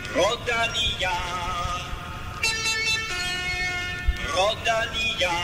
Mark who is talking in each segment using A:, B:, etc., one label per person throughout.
A: Rodalia, Rodalia.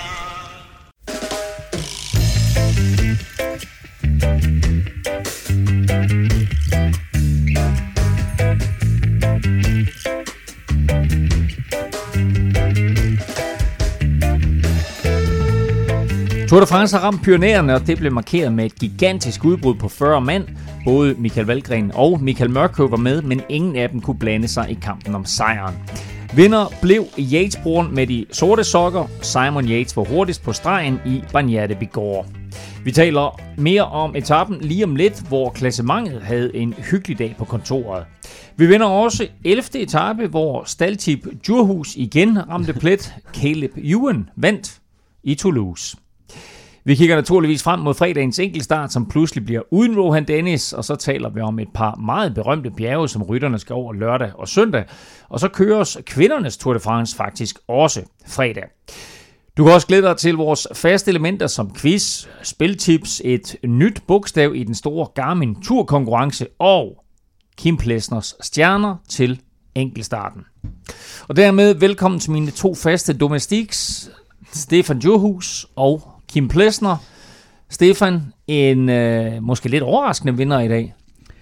B: Tour de France har ramt Pyrenæerne, og det blev markeret med et gigantisk udbrud på 40 mand. Både Michael Valgren og Michael Mørkøv var med, men ingen af dem kunne blande sig i kampen om sejren. Vinder blev Yates-broren med de sorte sokker. Simon Yates var hurtigst på stregen i Bagnères de Bigorre. Vi taler mere om etappen lige om lidt, hvor klassementet havde en hyggelig dag på kontoret. Vi vinder også 11. etape, hvor staldtip Djurhus igen ramte plet. Caleb Ewan vandt i Toulouse. Vi kigger naturligvis frem mod fredagens enkeltstart, som pludselig bliver uden Rohan Dennis, og så taler vi om et par meget berømte bjerge, som rytterne skal over lørdag og søndag, og så køres kvindernes Tour de France faktisk også fredag. Du kan også glæde dig til vores faste elementer som quiz, spiltips, et nyt bogstav i den store Garmin Tour-konkurrence og Kim Plesners stjerner til enkeltstarten. Og dermed velkommen til mine to faste domestiks, Stefan Djurhus og Kim Plesner. Stefan, en måske lidt overraskende vinder i dag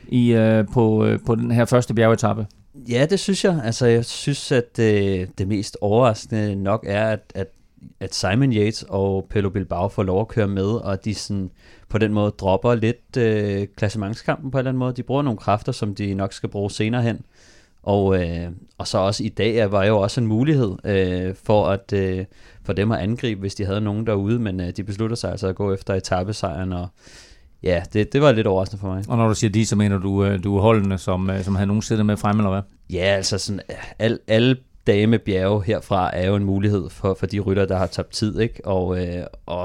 B: på den her første bjergetappe.
C: Ja, det synes jeg. Altså, jeg synes, at det mest overraskende nok er, at Simon Yates og Pello Bilbao får lov at køre med, og de sådan, på den måde dropper lidt klassementskampen på en eller anden måde. De bruger nogle kræfter, som de nok skal bruge senere hen. Og så også i dag var jo også en mulighed for dem at angribe, hvis de havde nogen derude, men de beslutter sig altså at gå efter etapesejren, og ja, det var lidt overraskende for mig.
B: Og når du siger de, så mener du holdene, som havde nogen siddet med frem, eller hvad?
C: Ja, altså sådan, alle dage med bjerge herfra er jo en mulighed for de rytter, der har tabt tid, ikke? Og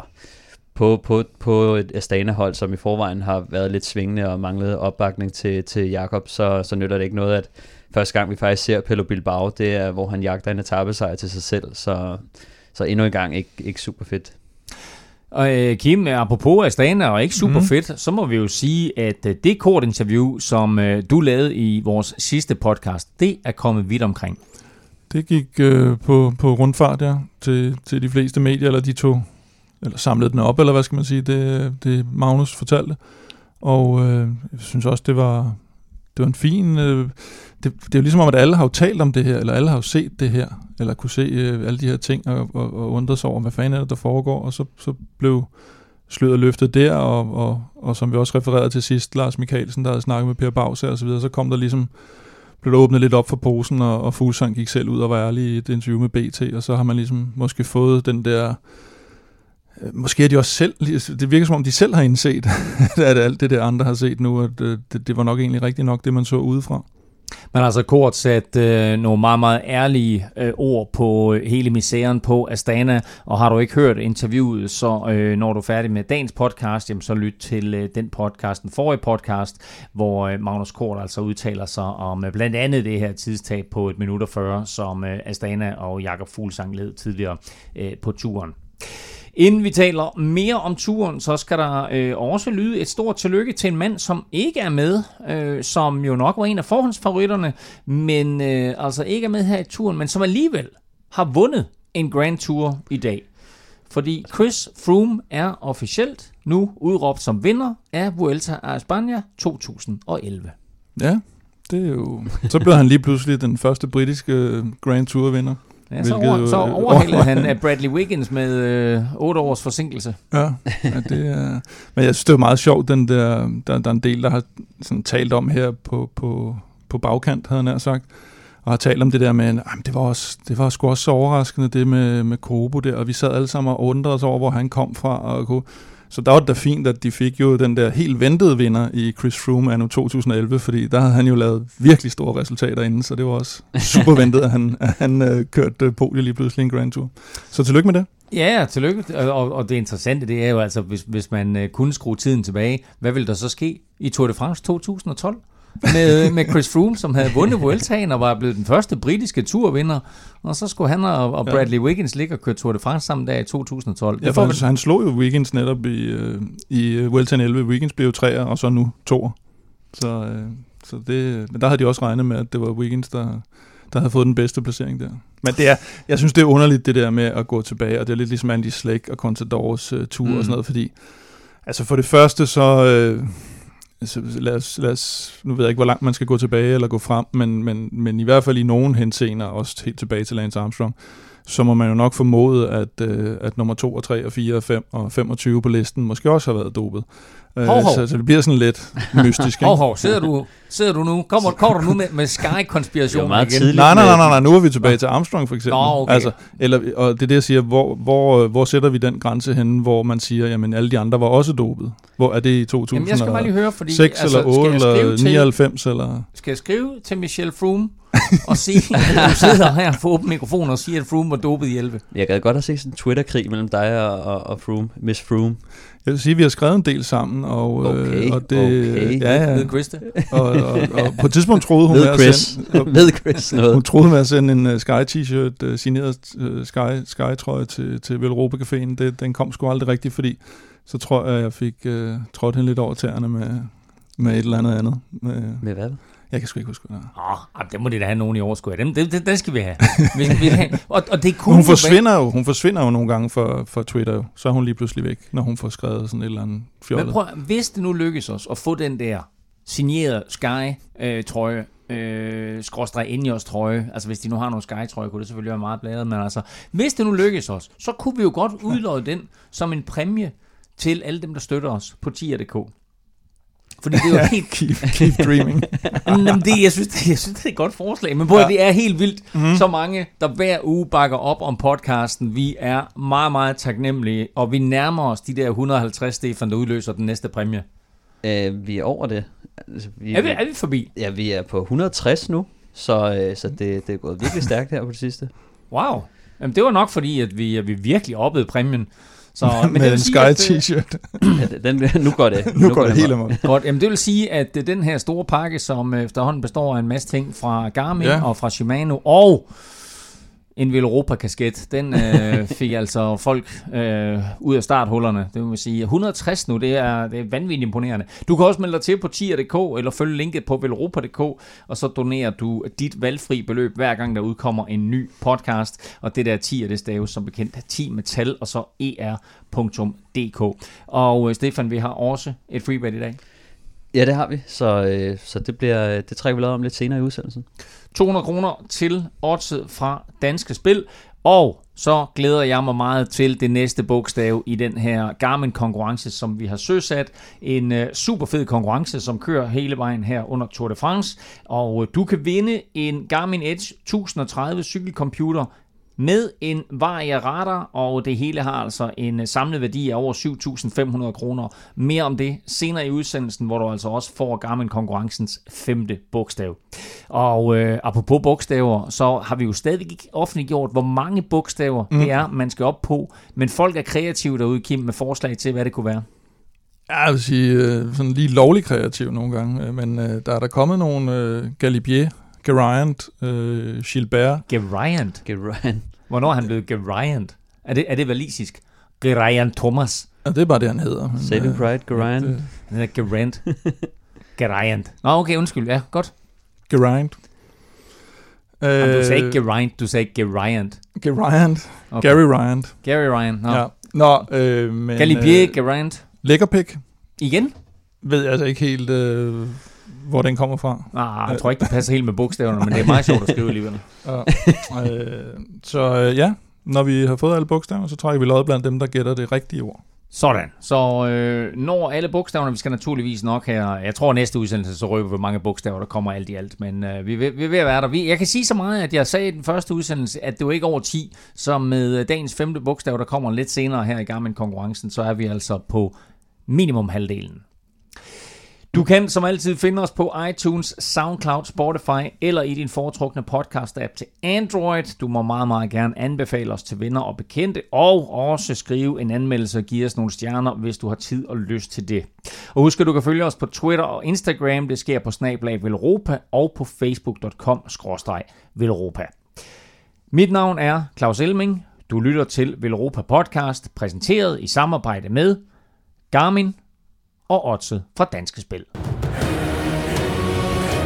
C: på et Astana-hold, som i forvejen har været lidt svingende og manglet opbakning til Jakob, så nytter det ikke noget, at første gang vi faktisk ser Pello Bilbao, det er, hvor han jagter en etapesejr til sig selv, så endnu en gang ikke super fedt.
B: Og Kim, apropos Astana og ikke super fedt, så må vi jo sige, at det kortinterview, som du lavede i vores sidste podcast, det er kommet vidt omkring.
D: Det gik på rundfart, ja, til de fleste medier, eller de to, eller samlede den op, eller hvad skal man sige, det Magnus fortalte. Og jeg synes også, det var en fin... Det er jo ligesom om, at alle har jo talt om det her, eller alle har jo set det her, eller kunne se alle de her ting, og undret sig over, hvad fanden er det, der foregår, og så blev sløret løftet der, og som vi også refererede til sidst, Lars Michaelsen, der havde snakket med Per Baugser og så videre, så kom der ligesom, blev der åbnet lidt op for posen, og Fuglsang gik selv ud og var ærlig i et interview med BT, og så har man ligesom måske fået den der... Måske er de også selv, det virker som om de selv har indset, at alt det der andre har set nu, at det var nok egentlig rigtigt nok, det man så udefra.
B: Man har altså kort sat nogle meget, meget ærlige ord på hele misæren på Astana, og har du ikke hørt interviewet, så når du er færdig med dagens podcast, jamen, så lyt til den forrige podcast, hvor Magnus Kort altså udtaler sig om blandt andet det her tidstab på 1 minut og 40, som Astana og Jakob Fuglsang led tidligere på turen. Inden vi taler mere om turen, så skal der også lyde et stort tillykke til en mand, som ikke er med, som jo nok var en af forhåndsfavoritterne, men altså ikke er med her i turen, men som alligevel har vundet en Grand Tour i dag. Fordi Chris Froome er officielt nu udråbt som vinder af Vuelta a España 2011.
D: Ja, det er jo... Så blev han lige pludselig den første britiske Grand Tour-vinder.
B: Ja, så overhældede han Bradley Wiggins med 8 års forsinkelse.
D: Ja, det er... Men jeg synes, det er meget sjovt, der er en del, der har sådan talt om her på bagkant, havde han nær sagt, og har talt om det der med, det var sgu også så overraskende, det med Kobo der, og vi sad alle sammen og undrede os over, hvor han kom fra, så der var det da fint, at de fik jo den der helt ventede vinder i Chris Froome anno 2011, fordi der havde han jo lavet virkelig store resultater inden, så det var også super ventet, at han kørte podiet lige pludselig i en Grand Tour. Så tillykke med det.
B: Ja, tillykke. Og det interessante, det er jo altså, hvis man kunne skrue tiden tilbage, hvad ville der så ske i Tour de France 2012? med Chris Froome, som havde vundet Vueltaen og var blevet den første britiske turvinder, og så skulle han og Bradley Wiggins ligge og køre Tour de France sammen der i 2012.
D: Ja, for han slog jo Wiggins netop i Vueltaen 11. Wiggins blev jo 3'er, og så nu 2'er. Så Så men der havde de også regnet med, at det var Wiggins, der havde fået den bedste placering der. Men jeg synes, det er underligt, det der med at gå tilbage, og det er lidt ligesom Andy Schleck og Contadors tur og sådan noget, fordi altså for det første, så lad os, nu ved jeg ikke, hvor langt man skal gå tilbage eller gå frem, men i hvert fald i nogen henseender, også helt tilbage til Lance Armstrong, så må man jo nok formode, at nummer 2 og 3 og 4 og 5 og 25 på listen måske også har været dopet. Så det bliver sådan lidt mystisk.
B: Sidder du nu? Kommer du nu med Sky-konspirationen igen?
D: Nej, nu er vi tilbage til Armstrong for eksempel.
B: Okay.
D: Altså, og det er det, jeg siger, hvor sætter vi den grænse henne, hvor man siger, jamen alle de andre var også dopet? Hvor er det i 2006
B: jamen, jeg skal bare lige høre, fordi,
D: eller 8 eller 99? Eller?
B: Skal jeg skrive til Michelle Froome og sige, at du sidder her for åben mikrofon og siger, at Froome var dopet i 11?
C: Jeg gad godt have set sådan en Twitter-krig mellem dig og Froome, Miss Froome.
D: Jeg vil sige, at vi har skrevet en del sammen, og det
B: ved Chris det.
D: Og på et tidspunkt troede hun
C: ved Chris noget.
D: Hun troede med at sende en Sky t-shirt, signeret Sky-trøje til Velropa Caféen. Den kom sgu aldrig rigtigt, fordi så tror jeg fik trådt hende lidt over tæerne med et eller andet.
C: Med hvad?
D: Jeg kan sgu ikke huske det.
B: Det må det da have nogen i overskud af. Den skal vi have. Og det kunne
D: hun forsvinder jo nogle gange for Twitter jo. Så er hun lige pludselig væk, når hun får skrevet sådan et eller andet fjollet.
B: Men prøv, hvis det nu lykkes os at få den der signerede Sky-trøje, skråstreg Ineos trøje, altså hvis de nu har nogle Sky-trøje, kunne det selvfølgelig være meget bladret, men altså, hvis det nu lykkes os, så kunne vi jo godt udløje den som en præmie til alle dem, der støtter os på tier.dk. Fordi det er jo helt...
D: keep dreaming.
B: Jamen jeg synes, det er et godt forslag. Men det er helt vildt. Så mange, der hver uge bakker op om podcasten. Vi er meget, meget taknemmelige. Og vi nærmer os de der 150, Stefan, der udløser den næste præmie.
C: Vi er over det. Altså,
B: er vi forbi?
C: Ja, vi er på 160 nu. Så det er gået virkelig stærkt her på det sidste.
B: Wow. Jamen, det var nok fordi, at vi virkelig oppede præmien. Så,
D: men med en Sky t-shirt.
C: Nu går det.
D: Nu går det helt amok.
B: Godt, jamen det vil sige, at den her store pakke, som efterhånden består af en masse ting fra Garmin og fra Shimano og en Velropa-kasket, den fik altså folk ud af starthullerne. Det vil sige 160 nu, det er vanvittigt imponerende. Du kan også melde dig til på tier.dk eller følge linket på velropa.dk, og så donerer du dit valgfri beløb hver gang der udkommer en ny podcast. Og det der tier, det staves som bekendt 10 med tal og så er.dk. Og Stefan, vi har også et freebet i dag.
C: Ja, det har vi. Så det trækker vi lavet om lidt senere i udsendelsen.
B: 200 kroner til oddset fra Danske Spil, og så glæder jeg mig meget til det næste bogstav i den her Garmin-konkurrence, som vi har søsat. En super fed konkurrence, som kører hele vejen her under Tour de France, og du kan vinde en Garmin Edge 1030 cykelcomputer med en Varia-radar, og det hele har altså en samlet værdi af over 7.500 kroner. Mere om det senere i udsendelsen, hvor du altså også får Garmin-konkurrencens 5. bogstav. Og apropos bogstaver, så har vi jo stadig ikke offentliggjort, hvor mange bogstaver det er, man skal op på. Men folk er kreative derude, Kim, med forslag til, hvad det kunne være.
D: Jeg vil sige, sådan lige lovlig kreativ nogle gange, men der er der kommet nogle Galibier, Geraint, Gilbert.
B: Geraint? Hvornår er han blevet Geraint? Er det walisisk? Geraint Thomas?
D: Ja, det er bare det, han hedder.
C: Saving Pride, Geraint.
B: Han hedder Geraint. Geraint. Nå, okay, undskyld. Ja, godt.
D: Geraint.
B: Du sagde ikke Geraint, du sagde Geraint.
D: Geraint. Okay. Gary Ryan.
B: Gary Ryan, nå.
D: Ja. Men...
B: Galibier, Geraint.
D: Lækkerpik.
B: Igen?
D: Ved jeg altså ikke helt... hvor den kommer fra.
B: Jeg tror ikke, det passer helt med bogstaverne, men det er meget sjovt at skrive alligevel.
D: Så når vi har fået alle bogstaver, så trækker vi lod blandt dem, der gætter det rigtige ord.
B: Sådan. Så når alle bogstaverne, vi skal naturligvis nok her, jeg tror næste udsendelse, så røber vi, hvor mange bogstaver, der kommer alt i alt, men vi er ved at være der. Jeg kan sige så meget, at jeg sagde i den første udsendelse, at det var ikke over 10, så med dagens 5. bogstav, der kommer lidt senere her i Garmin-konkurrencen, så er vi altså på minimum halvdelen. Du kan som altid finde os på iTunes, SoundCloud, Spotify eller i din foretrukne podcast-app til Android. Du må meget, meget gerne anbefale os til venner og bekendte, og også skrive en anmeldelse og give os nogle stjerner, hvis du har tid og lyst til det. Og husk, at du kan følge os på Twitter og Instagram. Det sker på @Velropa og på facebook.com/Velropa. Mit navn er Claus Elming. Du lytter til Velropa Podcast, præsenteret i samarbejde med Garmin og oddset fra Danske Spil.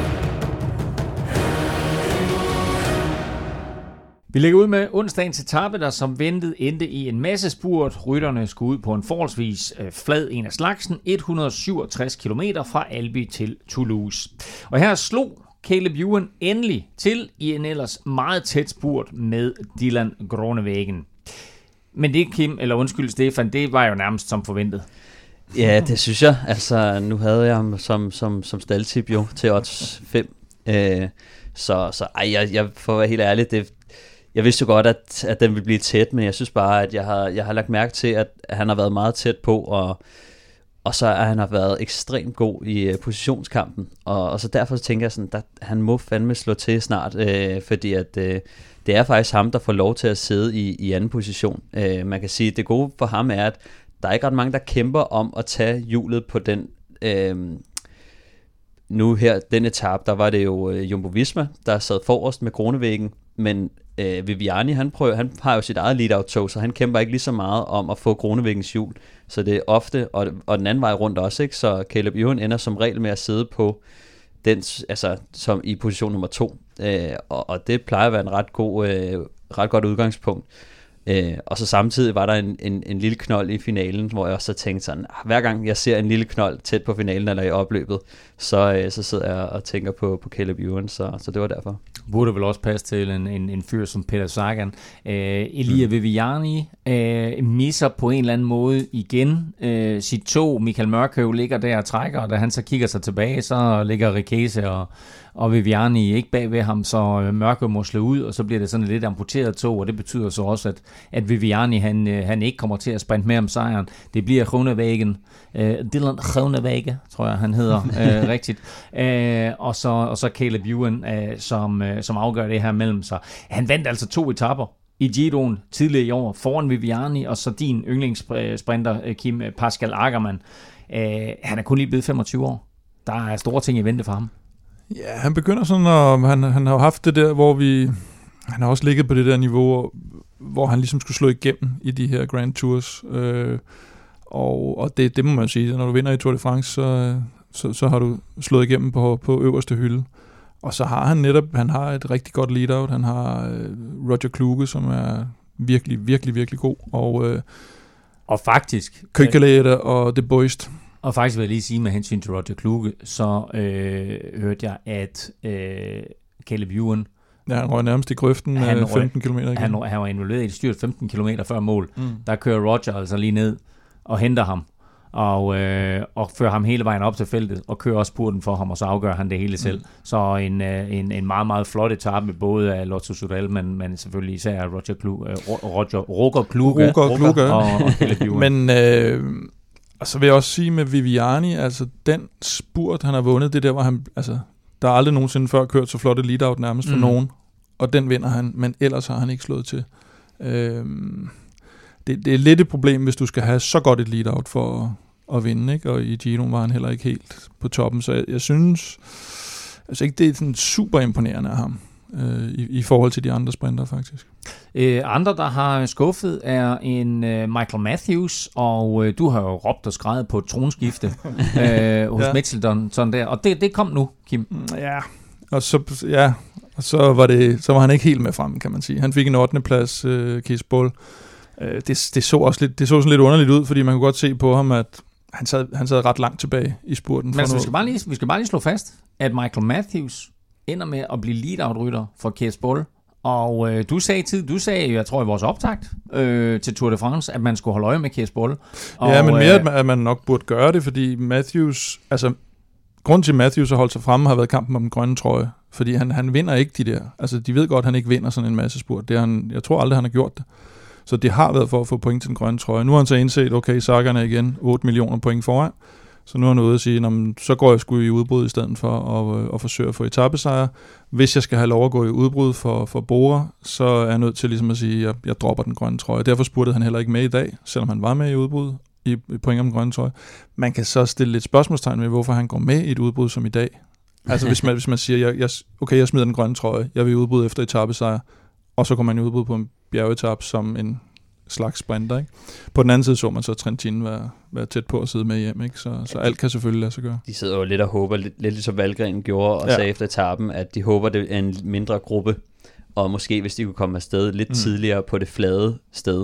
B: Vi lægger ud med onsdagens etape, der som ventet endte i en masse spurt. Rytterne skulle ud på en forholdsvis flad en af slagsen, 167 km fra Albi til Toulouse. Og her slog Caleb Ewan endelig til i en ellers meget tæt spurt med Dylan Groenewegen. Men det, Stefan, det var jo nærmest som forventet.
C: Ja, det synes jeg. Altså, nu havde jeg ham som staldtip jo til odds 5. Jeg for at være helt ærlig, jeg vidste jo godt, at den ville blive tæt, men jeg synes bare, at jeg har lagt mærke til, at han har været meget tæt på, og så har han været ekstremt god i positionskampen, og så derfor tænker jeg sådan, at han må fandme slå til snart, fordi at det er faktisk ham, der får lov til at sidde i anden position. Man kan sige, at det gode for ham er, at der er ikke ret mange, der kæmper om at tage hjulet på den. Nu her, den etape, der var det jo Jumbo Visma, der sad forrest med Groenewegen, men Viviani, han har jo sit eget lead-out-tog, så han kæmper ikke lige så meget om at få Groenewegens hjul. Så det er ofte, og den anden vej rundt også, ikke? Så Caleb Ewan ender som regel med at sidde på den, altså som i position nummer 2. Og det plejer at være en ret godt udgangspunkt. Og så samtidig var der en lille knold i finalen, hvor jeg også tænkte sådan, hver gang jeg ser en lille knold tæt på finalen eller i opløbet, så sidder jeg og tænker på Caleb Ewan, så det var derfor.
B: Burde vel også passe til en fyr som Peter Sagan. Elia Viviani misser på en eller anden måde igen sit tog. Michael Mørkøv ligger der og trækker, og da han så kigger sig tilbage, så ligger Rikese og Viviani ikke bag ved ham, så Mørkøv må slå ud, og så bliver det sådan et lidt amputeret tog, og det betyder så også, at Viviani han ikke kommer til at sprinte med om sejren. Det bliver Groenewegen, Dylan Groenewegen, tror jeg han hedder rigtigt, og så Caleb Ewan, som afgør det her mellem sig. Han vandt altså 2 etaper i Giroen tidligere i år, foran Viviani, og så din yndlingssprinter, Kim Pascal Ackermann. Han er kun lige blevet 25 år. Der er store ting i vente for ham.
D: Ja, han begynder sådan, og han har jo haft det der, hvor han har også ligget på det der niveau, hvor han ligesom skulle slå igennem i de her Grand Tours. Og det må man sige, når du vinder i Tour de France, så har du slået igennem på øverste hylde. Og så har han har et rigtig godt lead-out. Han har Roger Kluge, som er virkelig, virkelig, virkelig god.
B: Og faktisk
D: Køkkeleder og De Boist.
B: Og faktisk vil jeg lige sige med hensyn til Roger Kluge, så hørte jeg, at Caleb Ewan...
D: Ja, han røg nærmest i grøften med 15 km igen.
B: Han var involveret i et styrt 15 km før mål. Der kører Roger altså lige ned og henter ham, og fører ham hele vejen op til feltet, og kører også spurten for ham, og så afgør han det hele selv. Så en meget, meget flot etape, både af Lotto Soudal, men selvfølgelig især af Roger Kluge og Caleb Ewan.
D: Men... Og så vil jeg også sige med Viviani, altså den spurt, han har vundet, det der, hvor han, altså, der er aldrig nogensinde før kørt så flot et lead-out nærmest for nogen, og den vinder han, men ellers har han ikke slået til. Det er lidt et problem, hvis du skal have så godt et lead-out for at vinde, ikke? Og i Giro var han heller ikke helt på toppen, så jeg synes altså ikke, det er sådan super imponerende af ham. I forhold til de andre sprinter faktisk.
B: Andre, der har skuffet, er en Michael Matthews, og du har jo råbt og skreget på et tronskifte hos Mitchelton, sådan der, og det kom nu, Kim.
D: Ja, og så var han ikke helt med frem, kan man sige. Han fik en 8. plads, Kees Bol. Det så sådan lidt underligt ud, fordi man kunne godt se på ham, at han sad ret langt tilbage i spurten.
B: Men vi skal bare lige slå fast, at Michael Matthews ender med at blive lead-out-rytter for Kees Bol. Og du sagde, jeg tror i vores optakt til Tour de France, at man skulle holde øje med Kees Bol.
D: Ja, men mere, at man nok burde gøre det, fordi Matthews, altså grunden til Matthews har holdt sig fremme, har været kampen om den grønne trøje, fordi han vinder ikke de der, altså de ved godt, at han ikke vinder sådan en masse spurt. Jeg tror aldrig, han har gjort det. Så det har været for at få point til den grønne trøje. Nu har han så indset, okay, Sagan er igen 8 millioner point foran. Så nu er han ude at sige, så går jeg sgu i udbrud i stedet for at forsøge at få etapesejre. Hvis jeg skal have lov at gå i udbrud for Bora, så er jeg nødt til ligesom at sige, at jeg dropper den grønne trøje. Derfor spurgte han heller ikke med i dag, selvom han var med i udbrud i point om den grønne trøje. Man kan så stille lidt spørgsmålstegn ved, hvorfor han går med i et udbrud som i dag. Altså hvis man siger, jeg smider den grønne trøje, jeg vil i udbrud efter etapesejre, og så går man i udbrud på en bjergetap som en slags sprinter, ikke? På den anden side så man så Trentin være tæt på at sidde med hjem, ikke? Så alt kan selvfølgelig lade sig gøre.
C: De sidder jo lidt og håber, lidt ligesom Valgren gjorde, og sagde efter etappen, at de håber, det er en mindre gruppe, og måske hvis de kunne komme afsted lidt tidligere på det flade sted,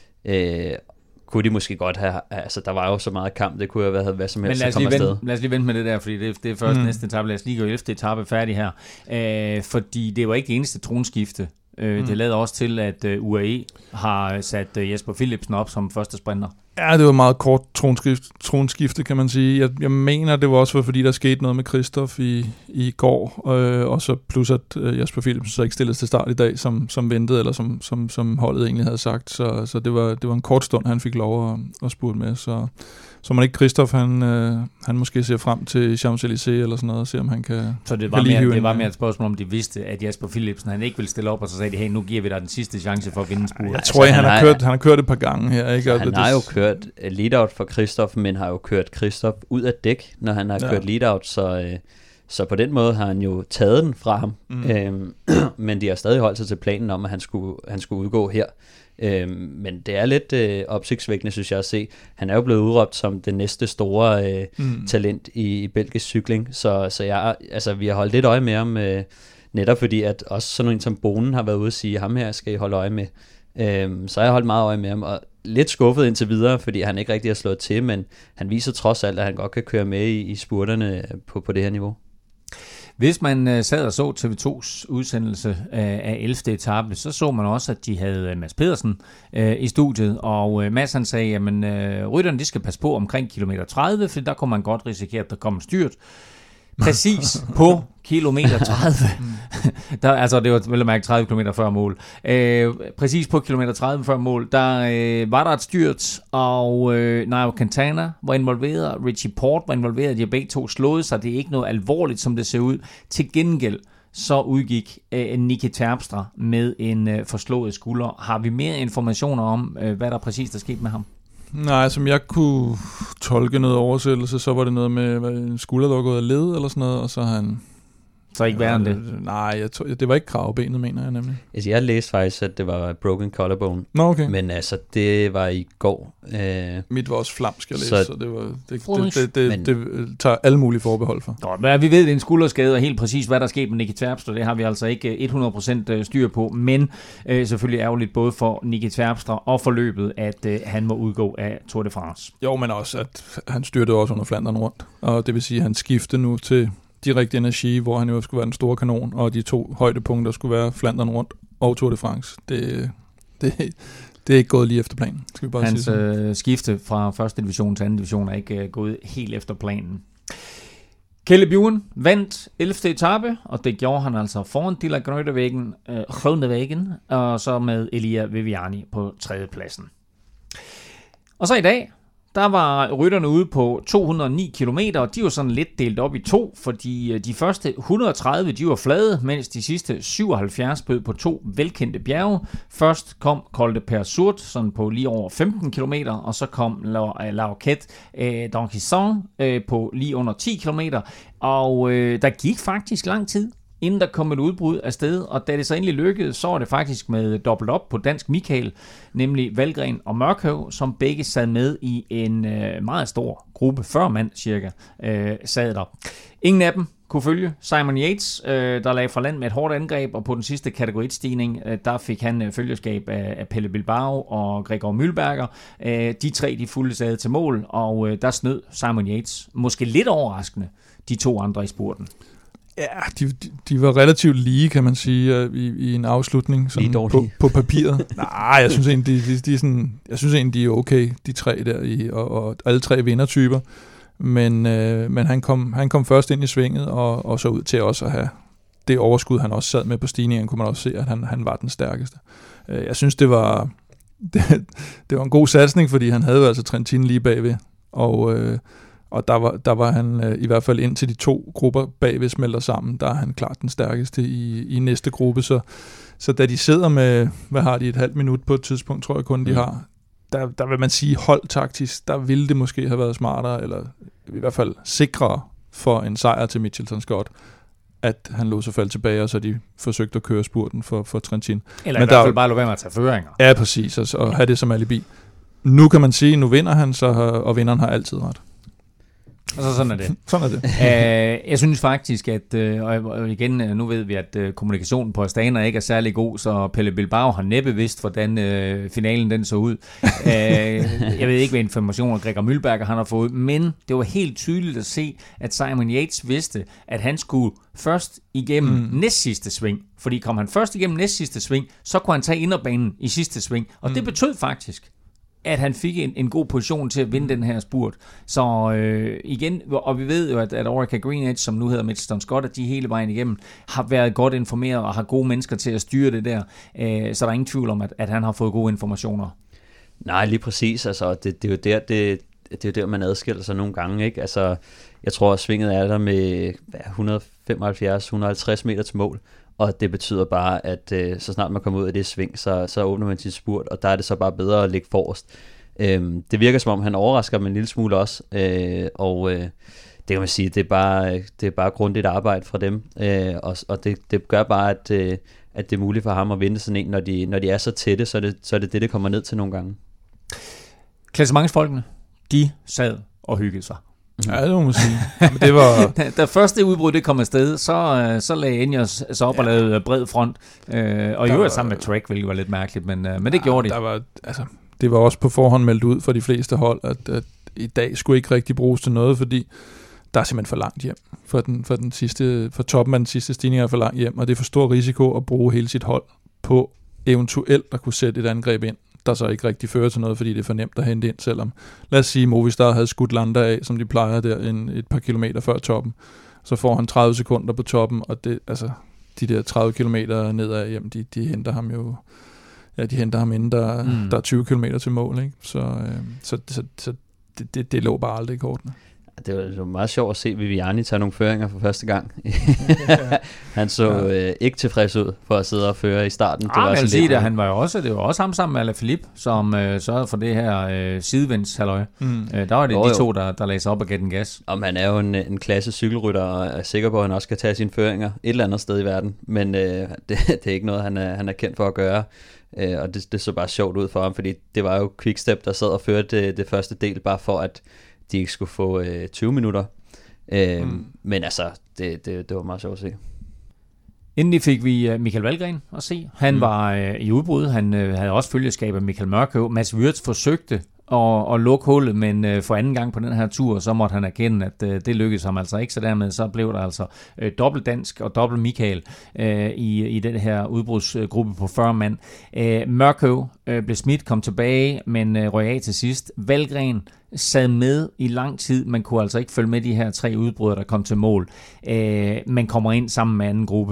C: kunne de måske godt have, altså der var jo så meget kamp, det kunne have været hvad som helst at komme afsted.
B: Lad os lige vente med det der, fordi det er først næste etape. Lad os lige gå 11. etape færdig her. Fordi det var ikke det eneste tronskifte. Det lader også til, at UAE har sat Jesper Philipsen op som første sprinter.
D: Ja, det var meget kort tronskifte, kan man sige. Jeg mener, det var også fordi, der skete noget med Christoph i går, og så plus at Jesper Philipsen så ikke stillede til start i dag, som ventede, eller som holdet egentlig havde sagt. Så det var en kort stund, han fik lov at spurte med. Så man ikke Christoph, han måske ser frem til Champs-Élysées eller sådan noget, og ser om han kan. Så
B: det var mere et spørgsmål, om de vidste, at Jesper Philipsen han ikke ville stille op, og så sagde de, hey, nu giver vi dig den sidste chance for at vinde spurt.
D: Jeg tror, han har kørt et par gange her. Ikke?
C: Han har jo kørt lead-out for Christoph, men har jo kørt Christoph ud af dæk, når han har kørt lead-out, så på den måde har han jo taget den fra ham. Men de har stadig holdt sig til planen om, at han skulle udgå her. Men det er lidt opsigtsvækkende, synes jeg at se. Han er jo blevet udråbt som det næste store talent i belgisk cykling, så vi har holdt lidt øje med ham, netop fordi at også sådan en som Bonen har været ude at sige, ham her skal I holde øje med. Så har jeg holdt meget øje med ham, og lidt skuffet indtil videre, fordi han ikke rigtig har slået til, men han viser trods alt, at han godt kan køre med i spurterne på det her niveau.
B: Hvis man sad og så TV2's udsendelse af 11. etape, så man også, at de havde Mads Pedersen i studiet, og Mads han sagde, at rytterne de skal passe på omkring kilometer 30, for der kunne man godt risikere, at der kommer styrt. Præcis på kilometer 30. Det var vel at mærke 30 km før mål. Præcis på kilometer 30 før mål, der var der et styrt, og Nairo Quintana var involveret, Richie Porte var involveret, de har begge to slået sig. Det er ikke noget alvorligt, som det ser ud. Til gengæld så udgik Niki Terpstra med en forslået skulder. Har vi mere informationer om, hvad der præcis er sket med ham?
D: Nej, som jeg kunne tolke noget oversættelse, så var det noget med en skulder, der var gået af led eller sådan noget, og så han...
B: Så ikke værre end det?
D: Nej, det var ikke kravbenet, mener jeg nemlig.
C: Altså, jeg læste faktisk, at det var broken collarbone.
D: Nå, okay.
C: Men altså, det var i går.
D: Mit var også flamsk, jeg læste, så det tager alle mulige forbehold for.
B: Godt, men vi ved, det er en skulderskade, og helt præcis, hvad der er sket med Niki Terpstra, det har vi altså ikke 100% styr på, men selvfølgelig ærgerligt både for Niki Terpstra og for løbet, at han må udgå af Tour de France.
D: Jo, men også, at han styrtede også under Flandern rundt, og det vil sige, at han skifter nu til direkte energi, hvor han jo skulle være den store kanon, og de 2 højdepunkter skulle være Flandern rundt og Tour de France. Det er ikke gået lige efter planen, skal vi bare
B: sige.
D: Hans
B: skifte fra første division til anden division er ikke gået helt efter planen. Caleb Ewan vandt 11. etape, og det gjorde han altså foran Dylan Groenewegen, og så med Elia Viviani på 3. pladsen. Og så i dag, der var rytterne ude på 209 km, og de var sådan lidt delt op i 2, fordi de første 130, de var flade, mens de sidste 77 bød på 2 velkendte bjerge. Først kom Col de Peyresourde, sådan på lige over 15 km, og så kom La Roquette d'Ancison på lige under 10 km, og der gik faktisk lang tid, inden der kom et udbrud af sted, og da det så endelig lykkedes, så var det faktisk med dobbelt op på dansk Michael, nemlig Valgren og Mørkøv, som begge sad med i en meget stor gruppe, 40 mand cirka, sad der. Ingen af dem kunne følge Simon Yates, der lagde fra land med et hårdt angreb, og på den sidste kategori 1-stigning, der fik han følgeskab af Pelle Bilbao og Gregor Mühlberger. De 3, de fulgte sad til mål, og der snød Simon Yates, måske lidt overraskende, de 2 andre i spurten.
D: Ja, de var relativt lige, kan man sige, i en afslutning sådan på papiret. Nej, jeg synes egentlig, de er okay, de 3 der, og alle 3 vindertyper. Men han kom først ind i svinget, og så ud til også at have det overskud, han også sad med på stigningen, kunne man også se, at han var den stærkeste. Jeg synes, det var en god satsning, fordi han havde jo altså Trentin lige bagved, og der var han i hvert fald ind til de 2 grupper bagved smelter sammen, der er han klart den stærkeste i næste gruppe. Så da de sidder med, hvad har de, et halvt minut på et tidspunkt, tror jeg kun de har, der vil man sige holdtaktisk, der ville det måske have været smartere, eller i hvert fald sikrere for en sejr til Mitchelton Scott, at han lod sig falde tilbage, og så de forsøgte at køre spurten for Trentin.
B: Eller i hvert fald bare lade være med at tage føringer.
D: Ja, præcis, og have det som alibi. Nu kan man sige, nu vinder han, og vinderen har altid ret.
B: Og så sådan er det.
D: Sådan er det.
B: Jeg synes faktisk, at, og igen, nu ved vi, at kommunikationen på Astana ikke er særlig god, så Pelle Bilbao har næppe vidst, hvordan finalen den så ud. Jeg ved ikke, hvad informationer Gregor Mühlberger han har fået, men det var helt tydeligt at se, at Simon Yates vidste, at han skulle først igennem næstsidste sving. Fordi kom han først igennem næstsidste sving, så kunne han tage inderbanen i sidste sving. Og det betød faktisk, at han fik en god position til at vinde den her spurt. Så igen, og vi ved jo, at Orica Green Edge, som nu hedder Mitchelton Scott, at de hele vejen igennem har været godt informeret og har gode mennesker til at styre det der. Så der er ingen tvivl om, at han har fået gode informationer.
C: Nej, lige præcis. Altså, det er jo der, det er jo der, man adskiller sig nogle gange, ikke? Altså, jeg tror, at svinget er der med 175-150 meter til mål. Og det betyder bare, at så snart man kommer ud af det sving, så åbner man sin spurt, og der er det så bare bedre at ligge forrest. Det virker som om, han overrasker mig en lille smule også, og det kan man sige, det er bare grundigt arbejde fra dem, og det gør bare, at det er muligt for ham at vinde sådan en, når de er så tætte, så er det kommer ned til nogle gange.
B: Klassementsfolkene, de sad og hyggede sig.
D: Ja, det må man sige. Men det var...
B: Da første udbrud det kom afsted, så lagde Ineos så op og lavede bred front. Og i øvrigt sammen med Trek, hvilket var lidt mærkeligt, men det gjorde de.
D: Det var også på forhånd meldt ud for de fleste hold, at i dag skulle ikke rigtig bruges til noget, fordi der er simpelthen for langt hjem. For toppen af den sidste stigning er for langt hjem, og det er for stor risiko at bruge hele sit hold på eventuelt at kunne sætte et angreb ind, der så ikke rigtig fører til noget, fordi det er for nemt at hente ind, selvom, lad os sige, Movistar havde skudt Landa af, som de plejer der, et par kilometer før toppen. Så får han 30 sekunder på toppen, og det, altså, de der 30 kilometer nedad, jamen, de henter ham jo, ja, de henter ham inden der er 20 kilometer til mål, ikke? Så det lå bare aldrig i kortene.
C: Det var meget sjovt at se Viviani tage nogle føringer for første gang. Han så ikke tilfreds ud for at sidde og føre i starten. Det var
B: jeg vil sige det, det var også ham sammen med Alaphilippe, som sørgede for det her sidevinds-halløj. Der var det de to, der lagde sig op og gav den gas.
C: Og han er jo en klasse cykelrytter, og er sikker på, at han også kan tage sine føringer et eller andet sted i verden. Men det er ikke noget, han er kendt for at gøre. Og det så bare sjovt ud for ham, fordi det var jo Quickstep, der sad og førte det første del, bare for at de ikke skulle få 20 minutter. Men altså, det var meget sjovt at se.
B: Endelig fik vi Michael Valgren at se. Han var i udbrud. Han havde også følgeskab af Michael Mørkøv. Mads Wirtz forsøgte at lukke hullet, men for anden gang på den her tur, så måtte han erkende, at det lykkedes ham altså ikke. Så dermed så blev der altså dobbelt dansk og dobbelt Michael i den her udbrudsgruppe på 40 mand. Mørkøv blev smidt, kom tilbage, men røg af til sidst. Valgren sad med i lang tid. Man kunne altså ikke følge med de her 3 udbrydere, der kom til mål. Man kommer ind sammen med anden gruppe.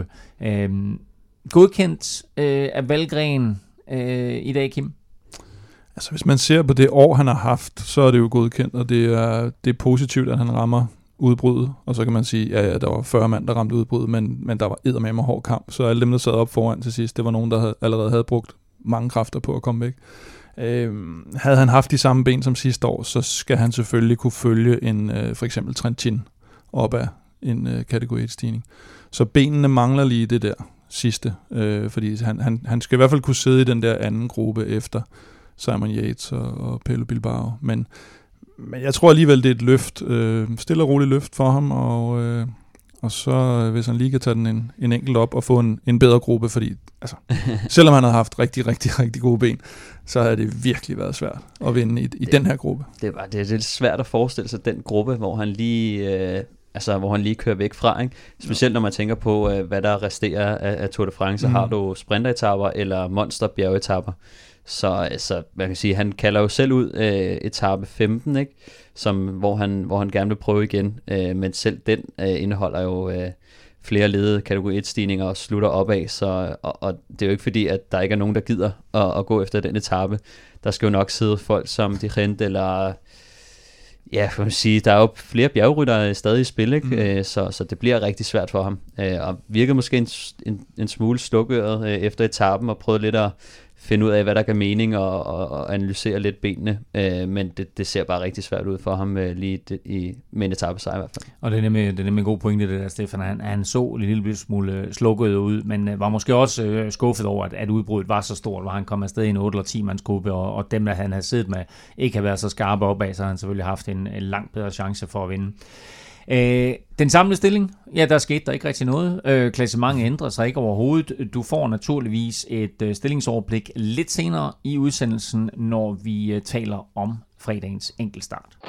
B: Godkendt af Valgren i dag, Kim?
D: Altså hvis man ser på det år, han har haft, så er det jo godkendt, og det er positivt, at han rammer udbruddet. Og så kan man sige, ja, der var 40 mand, der ramte udbruddet, men der var eddermame hård kamp. Så alle dem, der sad op foran til sidst, det var nogen, der allerede havde brugt mange kræfter på at komme væk. Havde han haft de samme ben som sidste år, så skal han selvfølgelig kunne følge for eksempel Trentin op ad en kategori 1-stigning. Så benene mangler lige det der sidste, fordi han skal i hvert fald kunne sidde i den der anden gruppe efter Simon Yates og Pelle Bilbao. Men jeg tror alligevel, det er et løft, stille og roligt løft for ham, og så hvis han lige kan tage den en enkelt op og få en bedre gruppe, fordi altså, selvom han havde haft rigtig, rigtig, rigtig gode ben, så havde det virkelig været svært at vinde i den her gruppe.
C: Det er lidt svært at forestille sig den gruppe, hvor han lige kører væk fra, ikke? Specielt når man tænker på, hvad der resterer af Tour de France. Har du sprinteretapper eller monsterbjergetapper? Så man kan sige, han kalder jo selv ud etape 15, ikke? Hvor han gerne vil prøve igen, men selv den indeholder jo flere ledede kategori 1-stigninger og slutter opad, og det er jo ikke fordi, at der ikke er nogen, der gider at gå efter den etape. Der skal jo nok sidde folk som De Gent eller ja, kan man sige, der er jo flere bjergryttere stadig i spil, ikke? Så det bliver rigtig svært for ham. Og virker måske en smule slukøret efter etappen og prøvet lidt at finde ud af, hvad der gør mening, og analysere lidt benene. Men det ser bare rigtig svært ud for ham med en etapesejr i hvert fald.
B: Og det er nemlig en god pointe, det der, Stefan. Han så en lille smule slukket ud, men var måske også skuffet over, at udbruddet var så stort, hvor han kom afsted i en 8 eller 10 mandsgruppe, og dem, der han havde siddet med, ikke har været så skarpe opad, så har han selvfølgelig haft en langt bedre chance for at vinde. Den samlede stilling, ja, der skete der ikke rigtig noget. Klassementet ændrer sig ikke overhovedet. Du får naturligvis et stillingsoverblik lidt senere i udsendelsen, når vi taler om fredagens enkeltstart.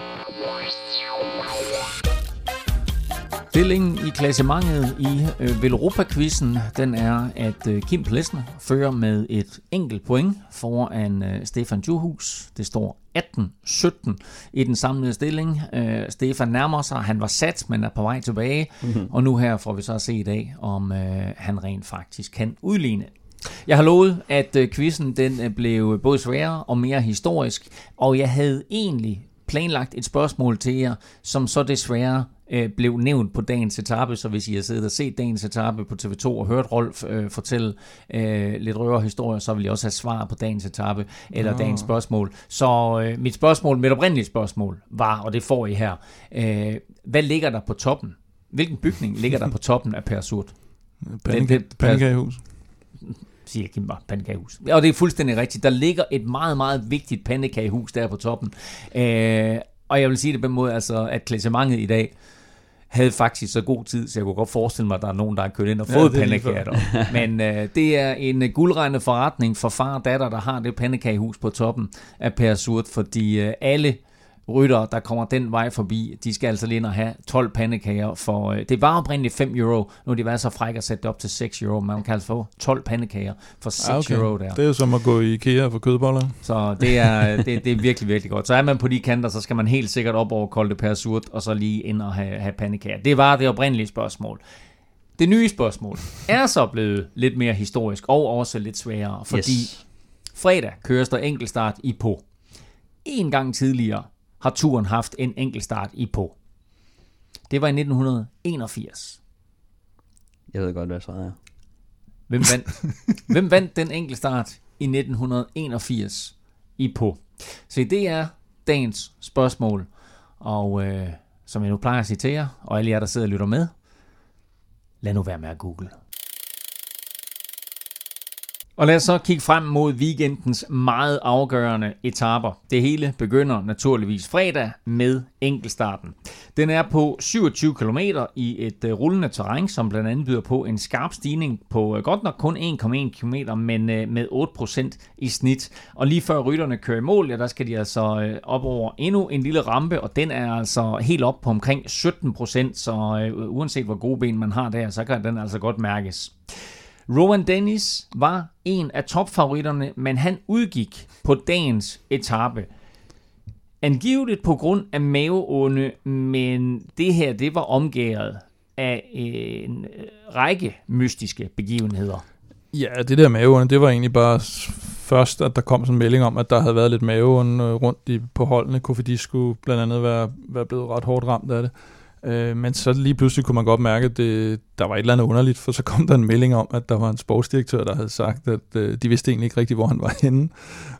B: Stillingen i klassementet i Velropa-quizzen, den er, at Kim Plesner fører med et enkelt point foran Stefan Djurhuus. Det står 18-17 i den samlede stilling. Stefan nærmer sig, han var sat, men er på vej tilbage. Og nu her får vi så at se i dag, om han rent faktisk kan udligne. Jeg har lovet, at quizzen den blev både sværere og mere historisk, og jeg havde egentlig planlagt et spørgsmål til jer, som så desværre blev nævnt på dagens etape, så hvis I har siddet og set dagens etape på TV2 og hørt Rolf fortælle lidt røverhistorier, så vil I også have svar på dagens etape eller dagens spørgsmål. Så mit oprindelige spørgsmål var, og det får I her, hvad ligger der på toppen? Hvilken bygning ligger der på toppen af Persurt?
D: Pandekagehus.
B: Siger Kim bare, pandekagehus. Og det er fuldstændig rigtigt. Der ligger et meget, meget vigtigt pandekagehus der på toppen. Og jeg vil sige det på en måde, altså, at klassementet i dag havde faktisk så god tid, så jeg kunne godt forestille mig, at der er nogen, der har kørt ind og fået pandekager der. Men det er en guldregnet forretning for far og datter, der har det pandekagehus på toppen af Persurt, fordi alle ryttere, der kommer den vej forbi, de skal altså lige ind og have 12 pandekager for, det var oprindeligt 5 euro, nu er de været så frække at sætte det op til 6 euro, man kan altså få 12 pandekager for 6 euro der.
D: Det er jo som at gå i IKEA for kødboller.
B: Så det er virkelig, virkelig godt. Så er man på de kanter, så skal man helt sikkert op over Col de Persurt, og så lige ind og have pandekager. Det var det oprindelige spørgsmål. Det nye spørgsmål er så blevet lidt mere historisk, og også lidt sværere, fordi fredag køres der enkeltstart i Pau. En gang tidligere har turen haft en enkeltstart i Pau. Det var i 1981.
C: Jeg ved godt, hvad svaret er.
B: Hvem vandt den enkeltstart i 1981 i Pau? Så det er dagens spørgsmål. Og som jeg nu plejer at sige til jer, og alle jer, der sidder og lytter med, lad nu være med at google. Og lad os så kigge frem mod weekendens meget afgørende etaper. Det hele begynder naturligvis fredag med enkeltstarten. Den er på 27 km i et rullende terræn, som blandt andet byder på en skarp stigning på godt nok kun 1,1 km, men med 8% i snit. Og lige før rytterne kører i mål, ja, der skal de altså op over endnu en lille rampe, og den er altså helt op på omkring 17%, så uanset hvor gode ben man har der, så kan den altså godt mærkes. Rohan Dennis var en af topfavoritterne, men han udgik på dagens etape. Angiveligt på grund af maveonde, men det her, det var omgærdet af en række mystiske begivenheder.
D: Ja, det der maveonde, det var egentlig bare først, at der kom sådan en melding om, at der havde været lidt maveonde rundt på holdene. Kofidis skulle blandt andet være blevet ret hårdt ramt af det. Men så lige pludselig kunne man godt mærke, at der var et eller andet underligt, for så kom der en melding om, at der var en sportsdirektør, der havde sagt, at de vidste egentlig ikke rigtig, hvor han var henne.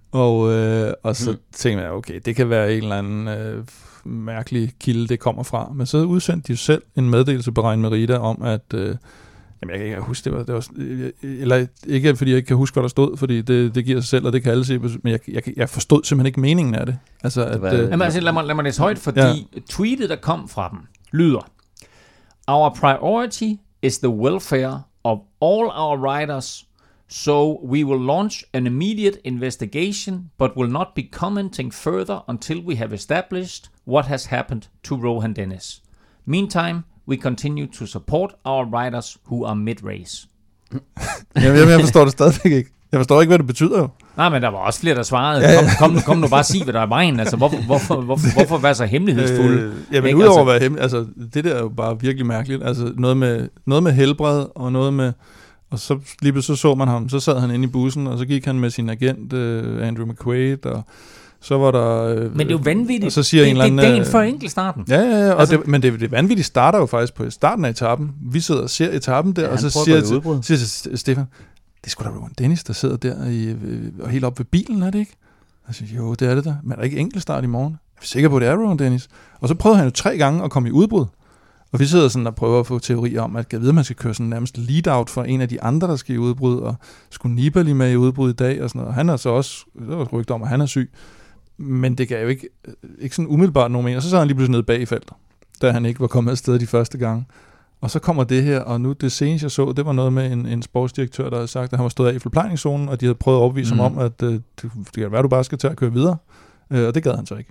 D: Og så tænkte jeg, okay, det kan være en eller anden mærkelig kilde, det kommer fra. Men så udsendte de jo selv en meddelelse på Rein Merida om, at jamen jeg kan ikke huske, det var eller ikke fordi jeg ikke kan huske, hvad der stod, fordi det giver sig selv, og det kan alle se, men jeg forstod simpelthen ikke meningen af det. Altså,
B: lad mig læse højt, fordi tweetet, der kom fra dem, lyder: Our priority is the welfare of all our riders, so we will launch an immediate investigation, but will not be commenting further until we have established what has happened to Rohan Dennis. Meantime, we continue to support our riders who are mid-race.
D: Jeg forstår det stadigvæk ikke. Jeg forstår ikke, hvad det betyder jo.
B: Nej, men der var også flere, der svarede. Kom nu bare sige, hvad der er vejen. Altså, hvorfor være så hemmelighedsfuld?
D: Jamen, udover at være hemmelig, altså, det der er jo bare virkelig mærkeligt. Altså, noget med helbred, og noget med... Og så lige pludselig så man ham, så sad han inde i bussen, og så gik han med sin agent, Andrew McQuaid, og så var der...
B: men det er jo vanvittigt.
D: Og så siger
B: det er dagen før enkeltstarten.
D: Ja, og altså, men det vanvittigt starter jo faktisk på starten af etappen. Vi sidder og ser etappen der, og så siger Stefan, det er sgu da Rowan Dennis, der sidder der og helt op ved bilen, er det ikke? Jeg siger, jo, det er det der. Men er der ikke enkeltstart i morgen? Jeg er sikker på, at det er Rowan Dennis. Og så prøvede han jo 3 gange at komme i udbrud. Og vi sidder sådan og prøver at få teorier om, at jeg ved, at man skal køre sådan nærmest lead-out for en af de andre, der skal i udbrud, og skulle Nibali med i udbrud i dag, og sådan noget. Han er så også, der var rygter om, at han er syg. Men det gav jo ikke sådan umiddelbart nogen mening. Og så sad han lige pludselig nede bag i feltet, da han ikke var kommet afsted de første gange. Og så kommer det her, og nu det seneste jeg så, det var noget med en sportsdirektør, der havde sagt, at han var stået af i forplejningszonen, og de havde prøvet at overbevise ham om, at det kan være, du bare skal til at køre videre. Og det gad han så ikke.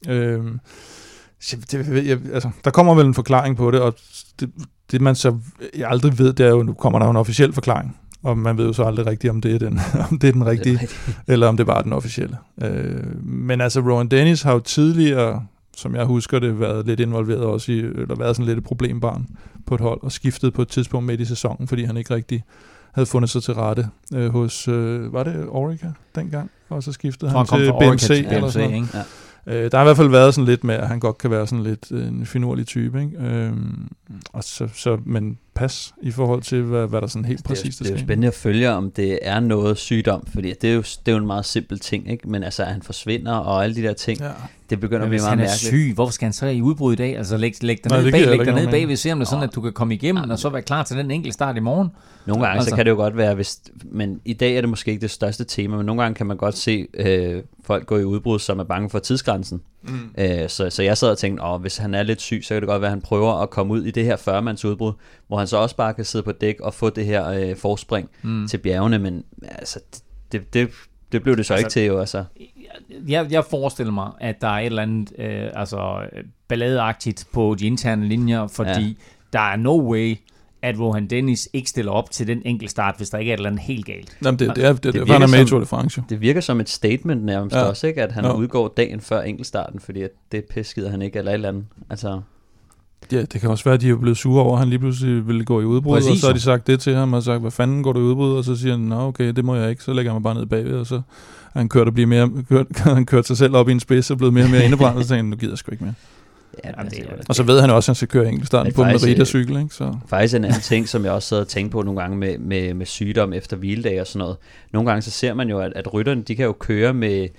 D: Altså, der kommer vel en forklaring på det, og det man så aldrig ved, det er jo, nu kommer der jo en officiel forklaring, og man ved jo så aldrig rigtigt, om det er den rigtige, eller om det var den officielle. Men altså, Rowan Dennis har jo tidligere, som jeg husker det, været lidt involveret også i, eller været sådan lidt et problembarn på et hold, og skiftet på et tidspunkt midt i sæsonen, fordi han ikke rigtig havde fundet sig til rette hos, var det Orica dengang? Og så skiftede han til BMC eller sådan noget. Ja. Der har i hvert fald været sådan lidt med, at han godt kan være sådan lidt en finurlig type, ikke? Og men pas i forhold til, hvad der sådan helt præcist er.
C: Det er jo spændende at følge, om det er noget sygdom, fordi det er jo en meget simpel ting, ikke? Men altså, at han forsvinder og alle de der ting, det begynder at blive meget mærkeligt.
B: Hvis han er syg, hvorfor skal han så i udbrud i dag? Altså læg dig ned bag ved, se om det er sådan, at du kan komme igennem, og så være klar til den enkelte start i morgen.
C: Nogle gange så kan det jo godt være, men i dag er det måske ikke det største tema, men nogle gange kan man godt se folk gå i udbrud, som er bange for tidsgrænsen. Så jeg sad og tænkte, hvis han er lidt syg, så kan det godt være, at han prøver at komme ud i det her 40-mands udbrud, hvor han så også bare kan sidde på dæk og få det her forspring til bjergene, men altså, det blev det så ikke til jo. Altså.
B: Jeg forestiller mig, at der er et eller andet balladeagtigt på de interne linjer, fordi der er no way, at Rowan Dennis ikke stiller op til den enkelte start, hvis der ikke er et eller andet helt galt.
D: Jamen, det han er med i Tour de France.
C: Det virker som et statement nærmest også, ikke? At han udgår dagen før enkeltstarten, fordi at det piskider han ikke, eller et eller andet. Altså.
D: Ja, det kan også være, at de er blevet sure over, at han lige pludselig ville gå i udbrud, og så har de sagt det til ham, og sagt, hvad fanden går du i udbrud? Og så siger han, okay, det må jeg ikke, så lægger han mig bare ned bagved, og så han kørt sig selv op i en spids, og blevet mere og mere indebrændt, og så tænkte han, nu gider jeg sgu ikke mere.
C: Ja,
D: og så ved han også, at han skal køre enkeltstarten på en Merida-cykel. Ikke? Så.
C: Faktisk en anden ting, som jeg også sad og tænkte på nogle gange med sygdom efter hviledag og sådan noget. Nogle gange så ser man jo, at rytterne, de kan jo køre med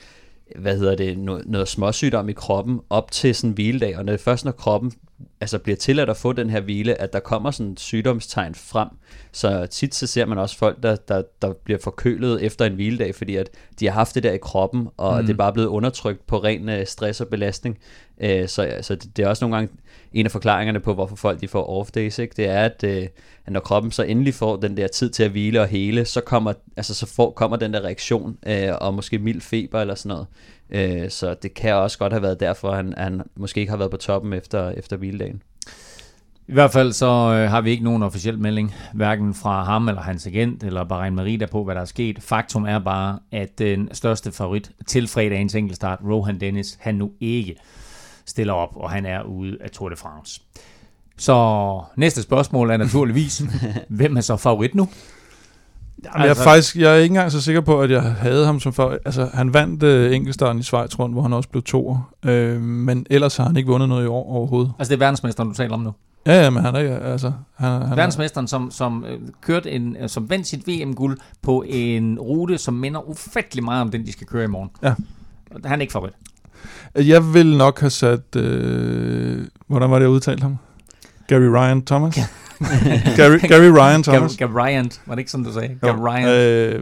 C: noget småsygdom i kroppen op til sådan en hviledag, og når kroppen altså bliver tilladt at få den her hvile, at der kommer sådan et sygdomstegn frem. Så tit så ser man også folk, der bliver forkølet efter en hviledag, fordi at de har haft det der i kroppen, og det er bare blevet undertrykt på ren stress og belastning. Så det er også nogle gange en af forklaringerne på, hvorfor folk de får off days, ikke? Det er, at når kroppen så endelig får den der tid til at hvile og hele, så kommer den der reaktion, og måske mild feber eller sådan noget. Så det kan også godt have været derfor, at han måske ikke har været på toppen efter hviledagen.
B: I hvert fald så har vi ikke nogen officiel melding, hverken fra ham eller hans agent eller Bahrain Merida på, hvad der er sket. Faktum er bare, at den største favorit til fredagens enkeltstart, Rowan Dennis, han nu ikke stiller op, og han er ude af Tour de France. Så næste spørgsmål er naturligvis, hvem er så favorit nu?
D: Jamen, jeg er ikke engang så sikker på, at jeg havde ham som favorit. Altså, han vandt enkeltstarten i Schweiz rundt, hvor han også blev toer. Men ellers har han ikke vundet noget i år overhovedet.
B: Altså, det er verdensmesteren, du taler om nu?
D: Ja, men han er ikke, altså... Han
B: verdensmesteren, som kørte som vandt sit VM-guld på en rute, som minder ufattelig meget om den, de skal køre i morgen.
D: Ja.
B: Han er ikke favorit.
D: Jeg vil nok have sat... hvordan var det, jeg udtalte ham? Gary Ryan Thomas? Gary Ryan Thomas.
B: Gary Ryan, var det ikke sådan, du sagde? Gary Ryan.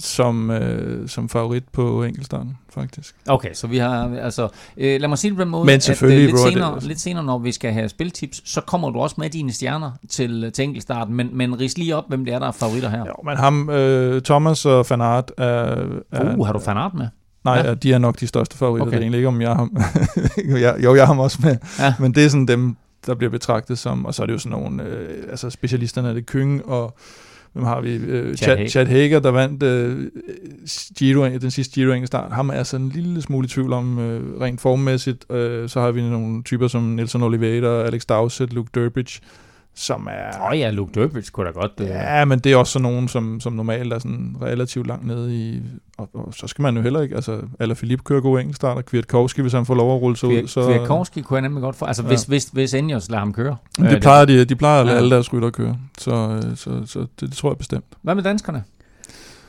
D: Som favorit på enkeltstarten, faktisk.
B: Okay, så vi har altså... lad mig sige det på den måde,
D: men selvfølgelig,
B: at lidt senere, når vi skal have spiltips, så kommer du også med dine stjerner til enkeltstarten, men ris lige op, hvem det er, der er favoritter her.
D: Jo, men ham, Thomas og Van Aert er...
B: har du Van Aert med?
D: Nej, ja. De er nok de største favoritter. Okay. Det er egentlig ikke, om jeg har ham. jeg har ham også med. Ja. Men det er sådan dem, der bliver betragtet som, og så er det jo sådan nogle, specialisterne er det Kyng, og hvem har vi? Chad Hager, der vandt den sidste Giro-start. Ham er sådan en lille smule i tvivl om rent formmæssigt. Så har vi nogle typer som Nelson Oliveira, Alex Dowsett, Luke Durbridge, som er...
B: Luke Durbridge kunne da godt...
D: Ja, men det er også sådan nogen, som normalt er sådan relativt langt nede i... Og så skal man jo heller ikke... Altså, Alaphilippe kører god enkeltstart, og Kwiatkowski, hvis han får lov at rulle sig ud, så...
B: Kwiatkowski kunne jeg nemlig godt få... Altså, hvis Ineos lader ham køre.
D: De plejer at lade alle deres rytter køre. Så det tror jeg bestemt.
B: Hvad med danskerne?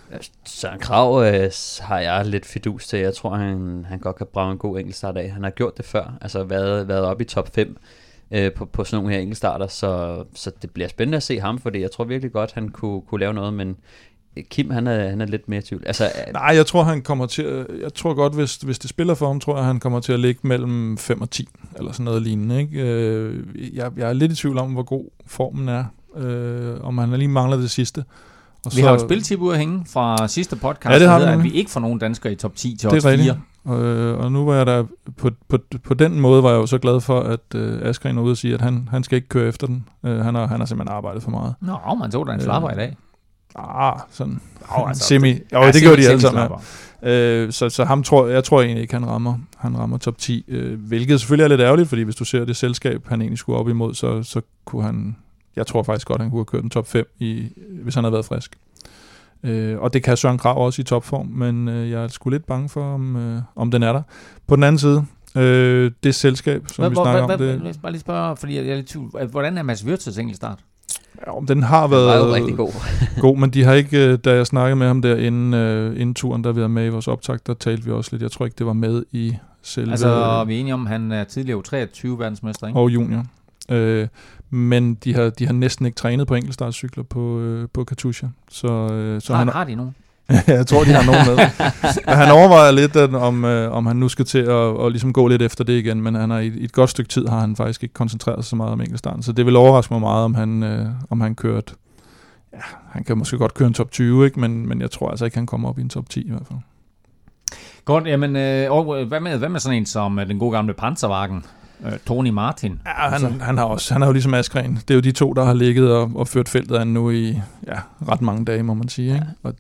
C: Søren Kragh har jeg lidt fidus til. Jeg tror, han godt kan brage en god enkeltstart af. Han har gjort det før, altså været oppe i top 5 på sådan nogle her enkeltstarter, så det bliver spændende at se ham, fordi jeg tror virkelig godt, han kunne lave noget, men Kim, han er lidt mere i tvivl. Altså,
D: nej, jeg tror, han kommer til jeg tror godt, hvis det spiller for ham, tror jeg, han kommer til at ligge mellem 5 og 10, eller sådan noget lignende, ikke? Jeg er lidt i tvivl om, hvor god formen er, om han lige mangler det sidste.
B: Vi har jo et spiltip at hænge fra sidste podcast,
D: ja, det har
B: at vi ikke får nogen danskere i top 10 til
D: odds 4. Og nu var jeg der, på den måde var jeg jo så glad for, at Askren var ude og sige, at han skal ikke køre efter den. Han har simpelthen arbejdet for meget.
B: Nå, man så der en slapper i dag.
D: Sådan. Semi. Jo, det gjorde de alle sammen. Så ham jeg tror egentlig ikke, han rammer top 10. Hvilket selvfølgelig er lidt ærgerligt, fordi hvis du ser det selskab, han egentlig skulle op imod, så kunne han... Jeg tror faktisk godt, han kunne have kørt en top 5, hvis han havde været frisk. Og det kan Søren Kragh også i topform, men jeg er sgu lidt bange for, om den er der. På den anden side, det selskab, som vi snakker om...
B: Lad os bare lige spørge, fordi jeg er lidt tvivl. Hvordan er Mads Wirtz's enkeltstart?
D: Ja, den har været
C: rigtig
D: god, men de har ikke, da jeg snakkede med ham der inden turen, der vi var med i vores optakt, der talte vi også lidt. Jeg tror ikke, det var med i selve...
B: Altså, vi er enige om, han er tidligere 23 verdensmester, ikke?
D: Og junior. Men de har næsten ikke trænet på enkeltstartcykler på Katusha. Så
B: har de nogen?
D: Jeg tror, de har nogen med. Han overvejer lidt, om han nu skal til at ligesom gå lidt efter det igen, men han har i et godt stykke tid har han faktisk ikke koncentreret sig så meget om enkeltstarten. Så det vil overraske mig meget, om han kørt... Ja, han kan måske godt køre en top 20, ikke? Men jeg tror altså ikke, han kommer op i en top 10 i hvert fald.
B: Godt, jamen, hvad med sådan en som den gode gamle Panzerwagen? Tony Martin.
D: Ja, han har jo ligesom Askren. Det er jo de to, der har ligget og ført feltet an nu i ret mange dage, må man sige. Ikke? Og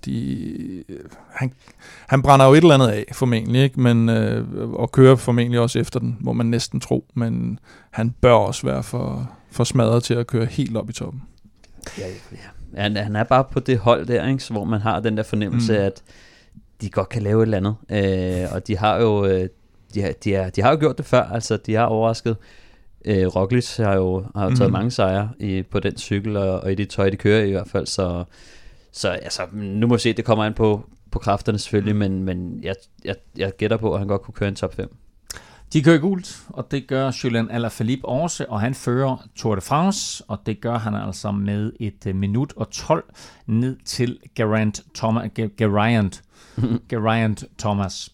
D: han brænder jo et eller andet af, formentlig, ikke? Men, og kører formentlig også efter den, må man næsten tro. Men han bør også være for smadret til at køre helt op i toppen.
C: Ja. Han er bare på det hold der, ikke? Hvor man har den der fornemmelse, at de godt kan lave et eller andet. Og de har jo... De har jo gjort det før, altså de har overrasket. Roglic har jo taget mange sejre på den cykel, og i det tøj, de kører i hvert fald, så altså, nu må vi se, det kommer an på kræfterne selvfølgelig, men jeg gætter på, at han godt kunne køre en top 5.
B: De kører gult, og det gør Julian Alaphilippe også, og han fører Tour de France, og det gør han altså med 1 minut og 12 ned til Geraint Thomas.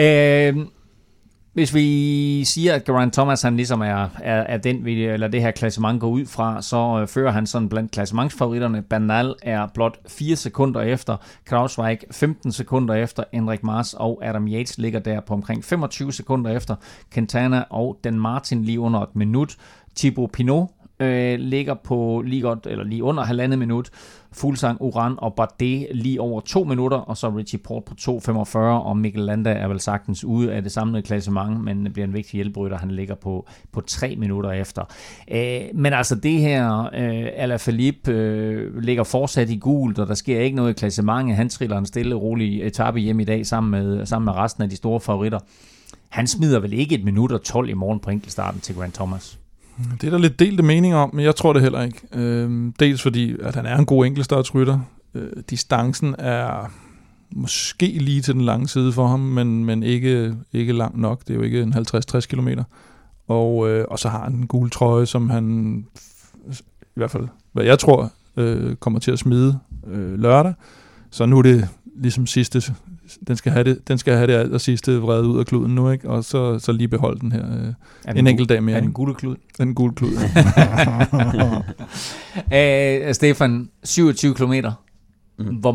B: Hvis vi siger, at Geraint Thomas han ligesom er den, eller det her klassement går ud fra, så fører han sådan blandt klassementsfavoritterne. Bernal er blot 4 sekunder efter, Kruijswijk 15 sekunder efter, Enric Mas og Adam Yates ligger der på omkring 25 sekunder efter, Quintana og Dan Martin lige under 1 minut, Thibaut Pinot ligger på lige under 1,5 minut, Fuglsang, Uran og Bardet lige over 2 minutter, og så Richie Porte på 2,45, og Mikkel Landa er vel sagtens ude af det samlede klassement, men bliver en vigtig hjælprytter, han ligger på 3 minutter efter. Men altså det her, Alaphilippe ligger fortsat i gult, og der sker ikke noget i klassementet. Han triller en stille og rolig etape hjem i dag sammen med resten af de store favoritter. Han smider vel ikke 1 minut og 12 i morgen på enkeltstarten til Geraint Thomas?
D: Det er der lidt delte meninger om, men jeg tror det heller ikke. Dels fordi, at han er en god enkeltstartsrytter. Distancen er måske lige til den lange side for ham, men ikke lang nok. Det er jo ikke en 50-60 kilometer. Og så har han en gul trøje, som han, i hvert fald, hvad jeg tror, kommer til at smide lørdag. Så nu er det ligesom sidste... Den skal have det aller sidste vredet ud af kluden nu, ikke? Og så lige beholde den her en enkelt dag mere.
B: Er den gule klud?
D: Den gule klud.
B: Stefan, 27 kilometer. Hvor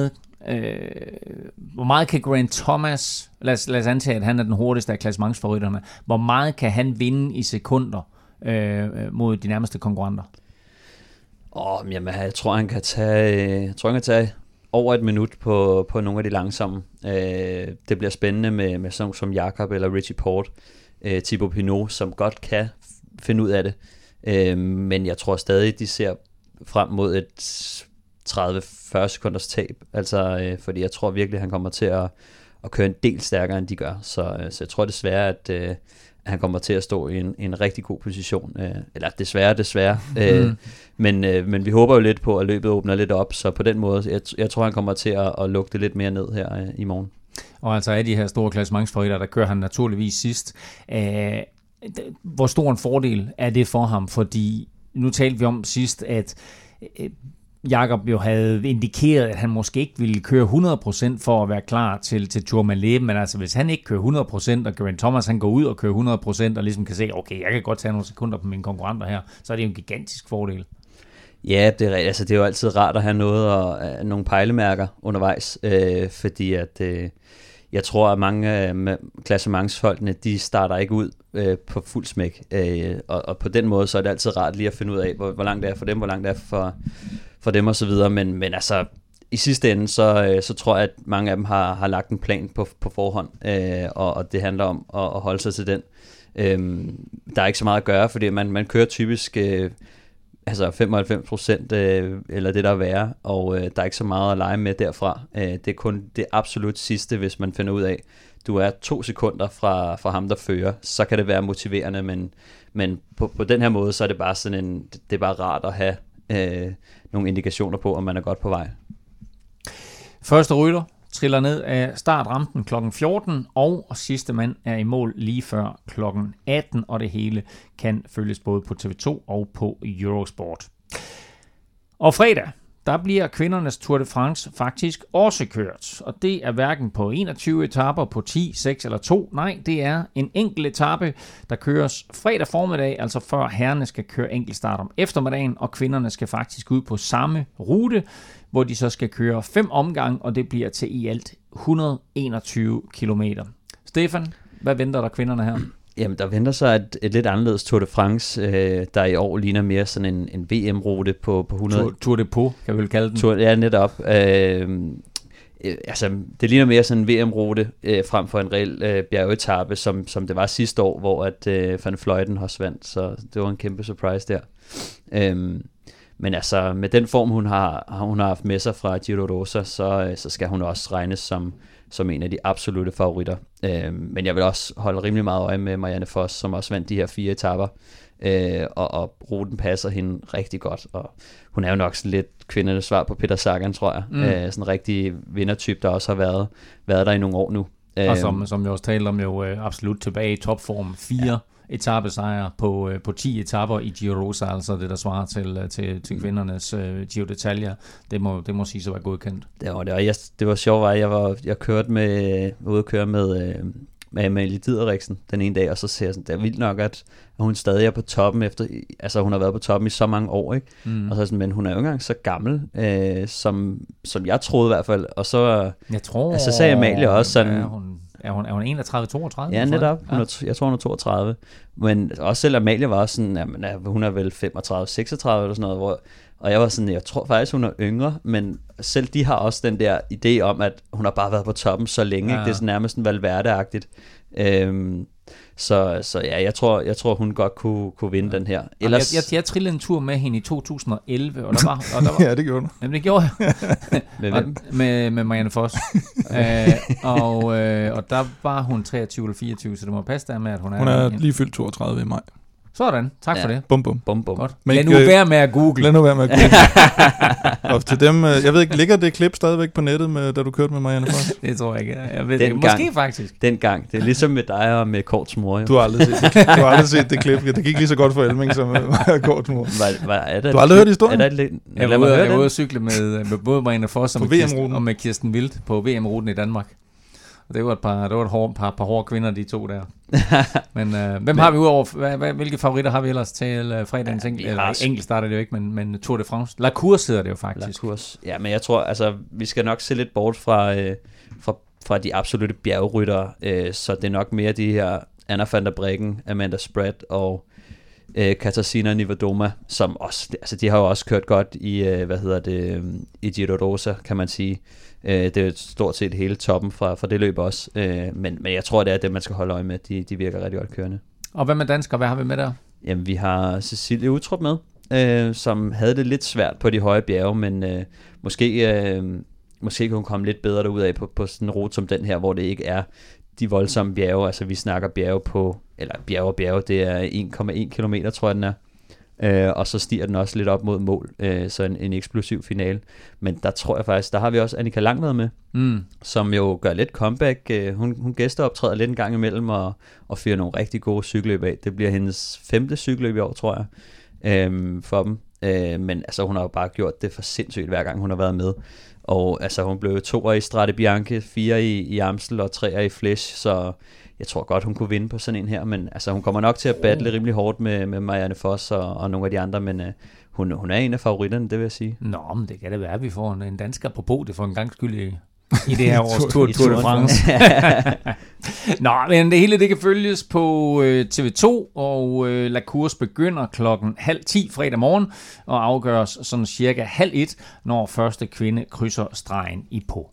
B: meget kan Geraint Thomas, lad os antage, at han er den hurtigste af klassementsfavoritterne, hvor meget kan han vinde i sekunder mod de nærmeste konkurrenter?
C: Jamen, jeg tror, han kan tage over 1 minut på nogle af de langsomme. Det bliver spændende med sådan som Jakob eller Richie Porte, Thibaut Pinot, som godt kan finde ud af det. Men jeg tror stadig, de ser frem mod et 30-40 sekunders tab. Altså, fordi jeg tror virkelig, han kommer til at køre en del stærkere, end de gør. Så jeg tror desværre, at han kommer til at stå i en rigtig god position. Eller desværre. Men vi håber jo lidt på, at løbet åbner lidt op, så på den måde, jeg tror, han kommer til at lukke det lidt mere ned her i morgen.
B: Og altså af de her store klassementsfavoritter, der kører han naturligvis sidst. Hvor stor en fordel er det for ham? Fordi nu talte vi om sidst, at Jakob jo havde indikeret, at han måske ikke ville køre 100% for at være klar til Tourmalet, men altså hvis han ikke kører 100%, og Geraint Thomas han går ud og kører 100%, og ligesom kan se, okay, jeg kan godt tage nogle sekunder på mine konkurrenter her, så er det jo en gigantisk fordel.
C: Ja, det er jo altid rart at have nogle pejlemærker undervejs, fordi at jeg tror, at mange af klassementsfolkene, de starter ikke ud på fuld smæk, og på den måde, så er det altid rart lige at finde ud af, hvor langt det er for dem, hvor langt det er for dem og så videre, men altså i sidste ende, så tror jeg, at mange af dem har lagt en plan på forhånd, og det handler om at holde sig til den. Der er ikke så meget at gøre, fordi man kører typisk 95% eller det der er værre, og der er ikke så meget at lege med derfra. Det er kun det absolut sidste, hvis man finder ud af, du er 2 sekunder fra ham, der fører, så kan det være motiverende, men på den her måde, så er det bare sådan det er bare rart at have nogle indikationer på, om man er godt på vej.
B: Første rytter triller ned af startrampen kl. 14, og sidste mand er i mål lige før kl. 18, og det hele kan følges både på TV2 og på Eurosport. Og fredag, der bliver kvindernes Tour de France faktisk også kørt, og det er hverken på 21 etaper på 10, 6 eller 2, nej, det er en enkelt etape, der køres fredag formiddag, altså før herrerne skal køre enkeltstart om eftermiddagen, og kvinderne skal faktisk ud på samme rute, hvor de så skal køre 5 omgange, og det bliver til i alt 121 kilometer. Stefan, hvad venter der kvinderne her?
C: Jamen, der venter sig et lidt anderledes Tour de France, der i år ligner mere sådan en VM-rute på 100...
B: Tour de Pau, kan vi vel kalde den.
C: Ja, netop. Altså, det ligner mere sådan en VM-rute frem for en reel bjergetappe, som det var sidste år, hvor at Van Vleuten også vandt, så det var en kæmpe surprise der. Men altså, med den form, hun har haft med sig fra Giro Rosa, så skal hun også regnes som en af de absolutte favoritter. Men jeg vil også holde rimelig meget øje med Marianne Vos, som også vandt de her 4 etaper, og ruten passer hende rigtig godt, og hun er jo nok sådan lidt kvindernes svar på Peter Sagan, tror jeg. Sådan en rigtig vindertype, der også har været der i nogle år nu.
B: Og som jeg også talte om, jo absolut tilbage i topform. 4 etapesejre på 10 etaper i Giro Rosa, altså det der svarer til kvindernes Giro d'Italia. Det må sige så være godkendt.
C: Det var sjovt, at jeg kørte ude at køre med Amalie Dideriksen den ene dag, og så ser jeg sådan, det er vildt nok, at hun stadig er på toppen efter, altså hun har været på toppen i så mange år, ikke? Og så sådan, men hun er jo ikke engang så gammel, som jeg troede i hvert fald, og så så sagde Amalie også sådan,
B: Er hun 31-32?
C: Ja, netop. Jeg tror, hun er 32. Men også selv Amalie var også sådan, jamen, hun er vel 35-36 eller sådan noget, og jeg var sådan, jeg tror faktisk, hun er yngre, men selv de har også den der idé om, at hun har bare været på toppen så længe. Ja. Ikke? Det er sådan nærmest sådan Valverde-agtigt. Så ja, jeg tror hun godt kunne vinde den her.
B: Ellers... Jeg trillede en tur med hende i 2011, og der var
D: ja, det gjorde du.
B: Jamen, det gjorde jeg. med Marianne Vos. Og der var hun 23 eller 24, så det må passe der med, at hun er
D: lige fyldt 32 i maj.
B: Sådan, tak for det.
D: Bum.
B: Godt. Lad nu være med at google.
D: Og til dem, jeg ved ikke, ligger det klip stadigvæk på nettet, da du kørte med Marianne Vos?
B: Det tror jeg ikke. Jeg ved det. Måske faktisk.
C: Dengang. Det er ligesom med dig og med Korts mor. Jo.
D: Du har aldrig set det klip. Det gik lige så godt for Elming som med Korts mor. Du har aldrig hørt historien?
B: Jeg var ude at cykle med både Marianne Vos og med Kirsten Wild på VM-ruten i Danmark. Det var et par hårde kvinder, de to der. Men hvem har vi udover? Hvilke favoritter har vi ellers til fredagens enkelt starter det jo ikke, men Tour de France. La Course hedder det jo faktisk.
C: La Course. Ja, men jeg tror, altså, vi skal nok se lidt bort fra de absolutte bjergryttere, så det er nok mere de her Anna van der Breggen, Amanda Spratt og Katarzyna Niewiadoma, som også, altså de har jo også kørt godt i, i Giro Rosa, kan man sige. Det er stort set hele toppen fra det løb også, men jeg tror, det er det, man skal holde øje med. De virker rigtig godt kørende. Og
B: hvad med danskere? Hvad har vi med der?
C: Jamen, vi har Cecilie Uttrup med, som havde det lidt svært på de høje bjerge, men måske kan hun komme lidt bedre derud af på sådan en rute som den her, hvor det ikke er de voldsomme bjerge. Altså, vi snakker bjerge på eller bjerge, det er 1,1 kilometer, tror jeg den er. Og så stiger den også lidt op mod mål, så en eksplosiv finale. Men der tror jeg faktisk, der har vi også Annika Langvad med, som jo gør lidt comeback. Hun gæsteoptræder lidt en gang imellem og fyrer nogle rigtig gode cykelløb af. Det bliver hendes 5. cykelløb i år, tror jeg, for dem. Men altså, hun har jo bare gjort det for sindssygt, hver gang hun har været med. Og altså, hun blev 2'er i Strade Bianche, 4 i Amstel og 3'er i Flèche, så jeg tror godt, hun kunne vinde på sådan en her, men altså, hun kommer nok til at battle rimelig hårdt med Marianne Foss og nogle af de andre, men hun er en af favoritterne, det vil jeg sige.
B: Nå, men det kan det være, at vi får en dansker på podiet for en gang skyld i det her års Tour de France. Nå, men det hele det kan følges på TV2, og La Course begynder 9:30 fredag morgen, og afgøres sådan cirka 12:30, når første kvinde krydser stregen i Pau.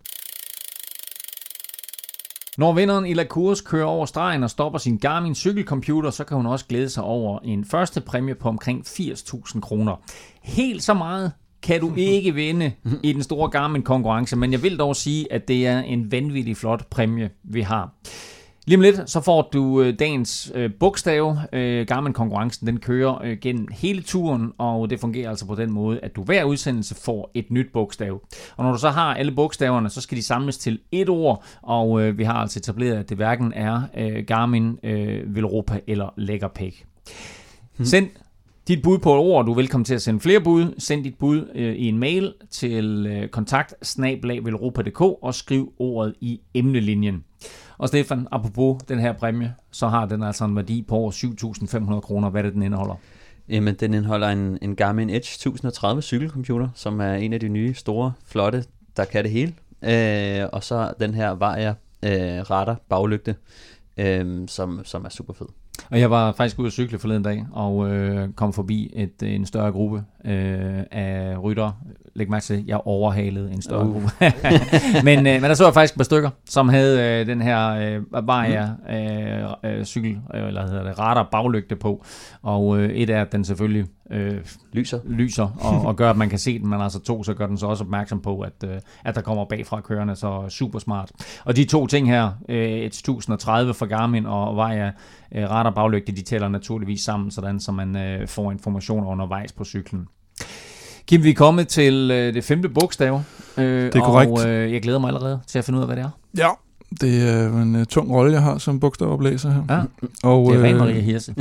B: Når vinderen i La Course kører over stregen og stopper sin Garmin cykelcomputer, så kan hun også glæde sig over en første præmie på omkring 80.000 kroner. Helt så meget kan du ikke vinde i den store Garmin-konkurrence, men jeg vil dog sige, at det er en vanvittig flot præmie, vi har. Lige om lidt, så får du dagens bogstav. Garmin-konkurrencen, den kører gennem hele turen, og det fungerer altså på den måde, at du hver udsendelse får et nyt bogstav. Og når du så har alle bogstaverne, så skal de samles til et ord, og vi har altså etableret, at det hverken er Garmin, Velropa eller Lækkerpæk. Send dit bud på et ord. Du er velkommen til at sende flere bud. Send dit bud i en mail til kontakt@velropa.dk og skriv ordet i emnelinjen. Og Stefan, apropos den her præmie, så har den altså en værdi på over 7.500 kroner. Hvad er det, den indeholder?
C: Jamen, den indeholder en Garmin Edge 1030 cykelcomputer, som er en af de nye, store, flotte, der kan det hele. Og så den her Varia radar baglygte, som er super fed.
B: Og jeg var faktisk ude at cykle forleden dag, og kom forbi en større gruppe af ryttere. Læg mærke til, jeg overhalede en større gruppe. men der så jeg faktisk et par stykker, som havde den her Varia cykel, eller hedder det, radar baglygte på. Og et er, at den selvfølgelig lyser og gør, at man kan se den, men altså 2, så gør den så også opmærksom på, at der kommer bagfra kørende, så super smart. Og de 2 ting her, 1030 fra Garmin og Varia radar baglygte, de tæller naturligvis sammen, sådan så man får informationer undervejs på cyklen. Kim, vi er kommet til det 5. bogstav.
D: Det er korrekt.
B: Og jeg glæder mig allerede til at finde ud af, hvad det er.
D: Ja, det er en tung rolle, jeg har som bogstavoplæser her.
B: Ja,
D: og,
B: det er Ren Maria Hirse.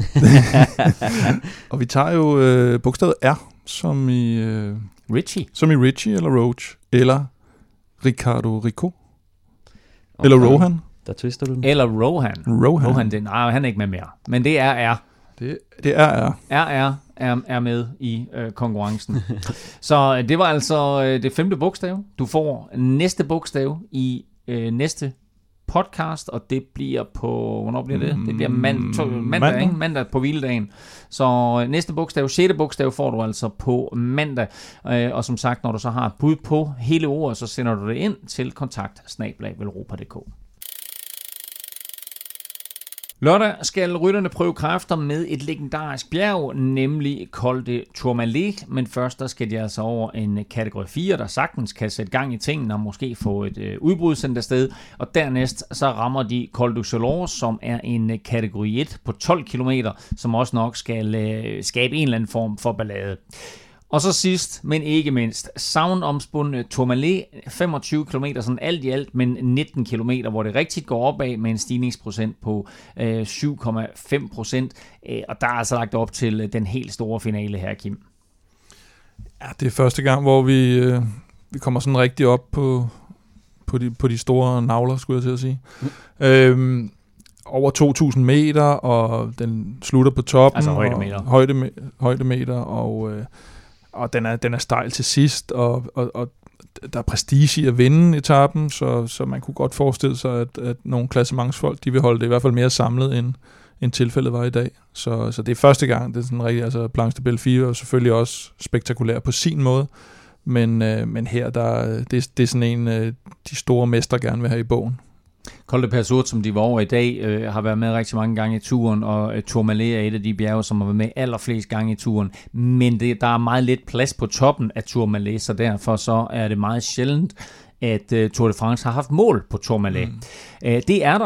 D: Og vi tager jo bogstavet R, som i
B: Richie.
D: Som i Richie, eller Roach, eller Ricardo Rico, okay. Eller Rohan.
C: Der twister du den.
B: Eller Rohan. Rohan, han er ikke med mere. Men det er R.
D: Det er R.
B: RR er med i konkurrencen. Så det var altså det 5. bogstav. Du får næste bogstav i næste podcast, og det bliver på... Hvornår bliver det? Det bliver mandag, ikke? Mandag på hviledagen. Så næste bogstav, 6. bogstav, får du altså på mandag. Og som sagt, når du så har et bud på hele ordet, så sender du det ind til kontakt@velropa.dk. Lørdag skal rytterne prøve kræfter med et legendarisk bjerg, nemlig Col de Tourmalet, men først der skal de altså over en kategori 4, der sagtens kan sætte gang i tingene og måske få et udbrud sendt afsted, og dernæst så rammer de Col du Solor, som er en kategori 1 på 12 km, som også nok skal skabe en eller anden form for ballade. Og så sidst, men ikke mindst, savnomspundne Tourmalet, 25 km sådan alt i alt, men 19 km, hvor det rigtig går opad med en stigningsprocent på 7,5%. Og der er altså lagt op til den helt store finale her, Kim.
D: Ja, det er første gang, hvor vi kommer sådan rigtig op på de store navler, skulle jeg til at sige. Over 2.000 meter, og den slutter på toppen.
B: Altså højdemeter.
D: Højdemeter, og den er stejl til sidst, og der er prestige i at vinde etappen, så man kunne godt forestille sig, at nogle klassementsfolk, de vil holde det i hvert fald mere samlet, end tilfældet var i dag. Så det er første gang, det er sådan rigtig, altså Planche de Belleville er selvfølgelig også spektakulær på sin måde, men her, det er sådan en, de store mestre gerne vil have i bogen.
B: Col de Peyresourde, som de var over i dag, har været med rigtig mange gange i turen, og Tourmalet er et af de bjerge, som har været med allerflest gange i turen. Men der er meget lidt plads på toppen af Tourmalet, så derfor så er det meget sjældent, at Tour de France har haft mål på Tourmalet. Det er der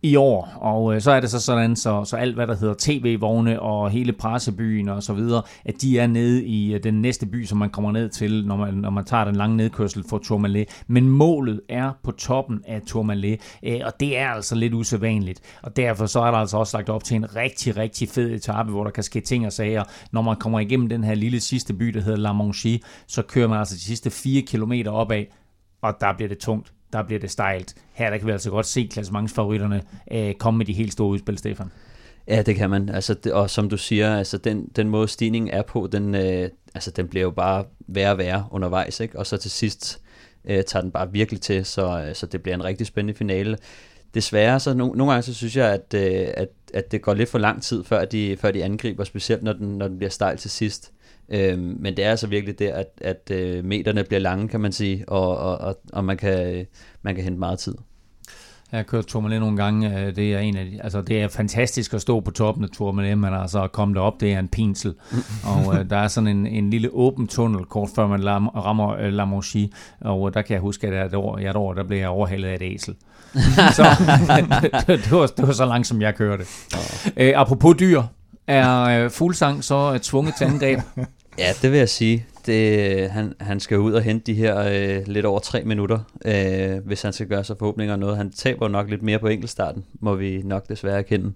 B: i år, og så er det så sådan, så alt hvad der hedder tv-vogne og hele pressebyen og så videre, at de er nede i den næste by, som man kommer ned til, når man tager den lange nedkørsel for Tourmalet. Men målet er på toppen af Tourmalet, og det er altså lidt usædvanligt. Og derfor så er der altså også lagt op til en rigtig, rigtig fed etape, hvor der kan ske ting og sager. Når man kommer igennem den her lille sidste by, der hedder La Mongie, så kører man altså de sidste 4 kilometer opad, og der bliver det tungt. Der bliver det stejlt. Her der kan vi altså godt se klassementsfavoritterne komme med de helt store udspil, Stefan.
C: Ja, det kan man. Altså, og som du siger, altså, den måde stigningen er på, den bliver jo bare værre og værre undervejs, ikke? Og så til sidst tager den bare virkelig til, så det bliver en rigtig spændende finale. Desværre, så nogle gange så synes jeg, at det går lidt for lang tid, før de angriber, specielt når den bliver stejl til sidst. Men det er altså virkelig der, at meterne bliver lange, kan man sige, og man kan hente meget tid.
B: Jeg har kørt Tourmalet nogle gange. Det er det er fantastisk at stå på toppen af Tourmalet, men altså at komme derop, det er en pinsel. Og der er sådan en lille åben tunnel kort før man rammer La Mongie, og der kan jeg huske, at et år der blev jeg overhalet af et æsel. Så det var så langt, som jeg kørte. Apropos dyr, er Fuglsang så tvunget til angreb?
C: Ja, det vil jeg sige. Han skal ud og hente de her lidt over 3 minutter, hvis han skal gøre sig forhåbninger og noget. Han taber nok lidt mere på enkeltstarten, må vi nok desværre erkende.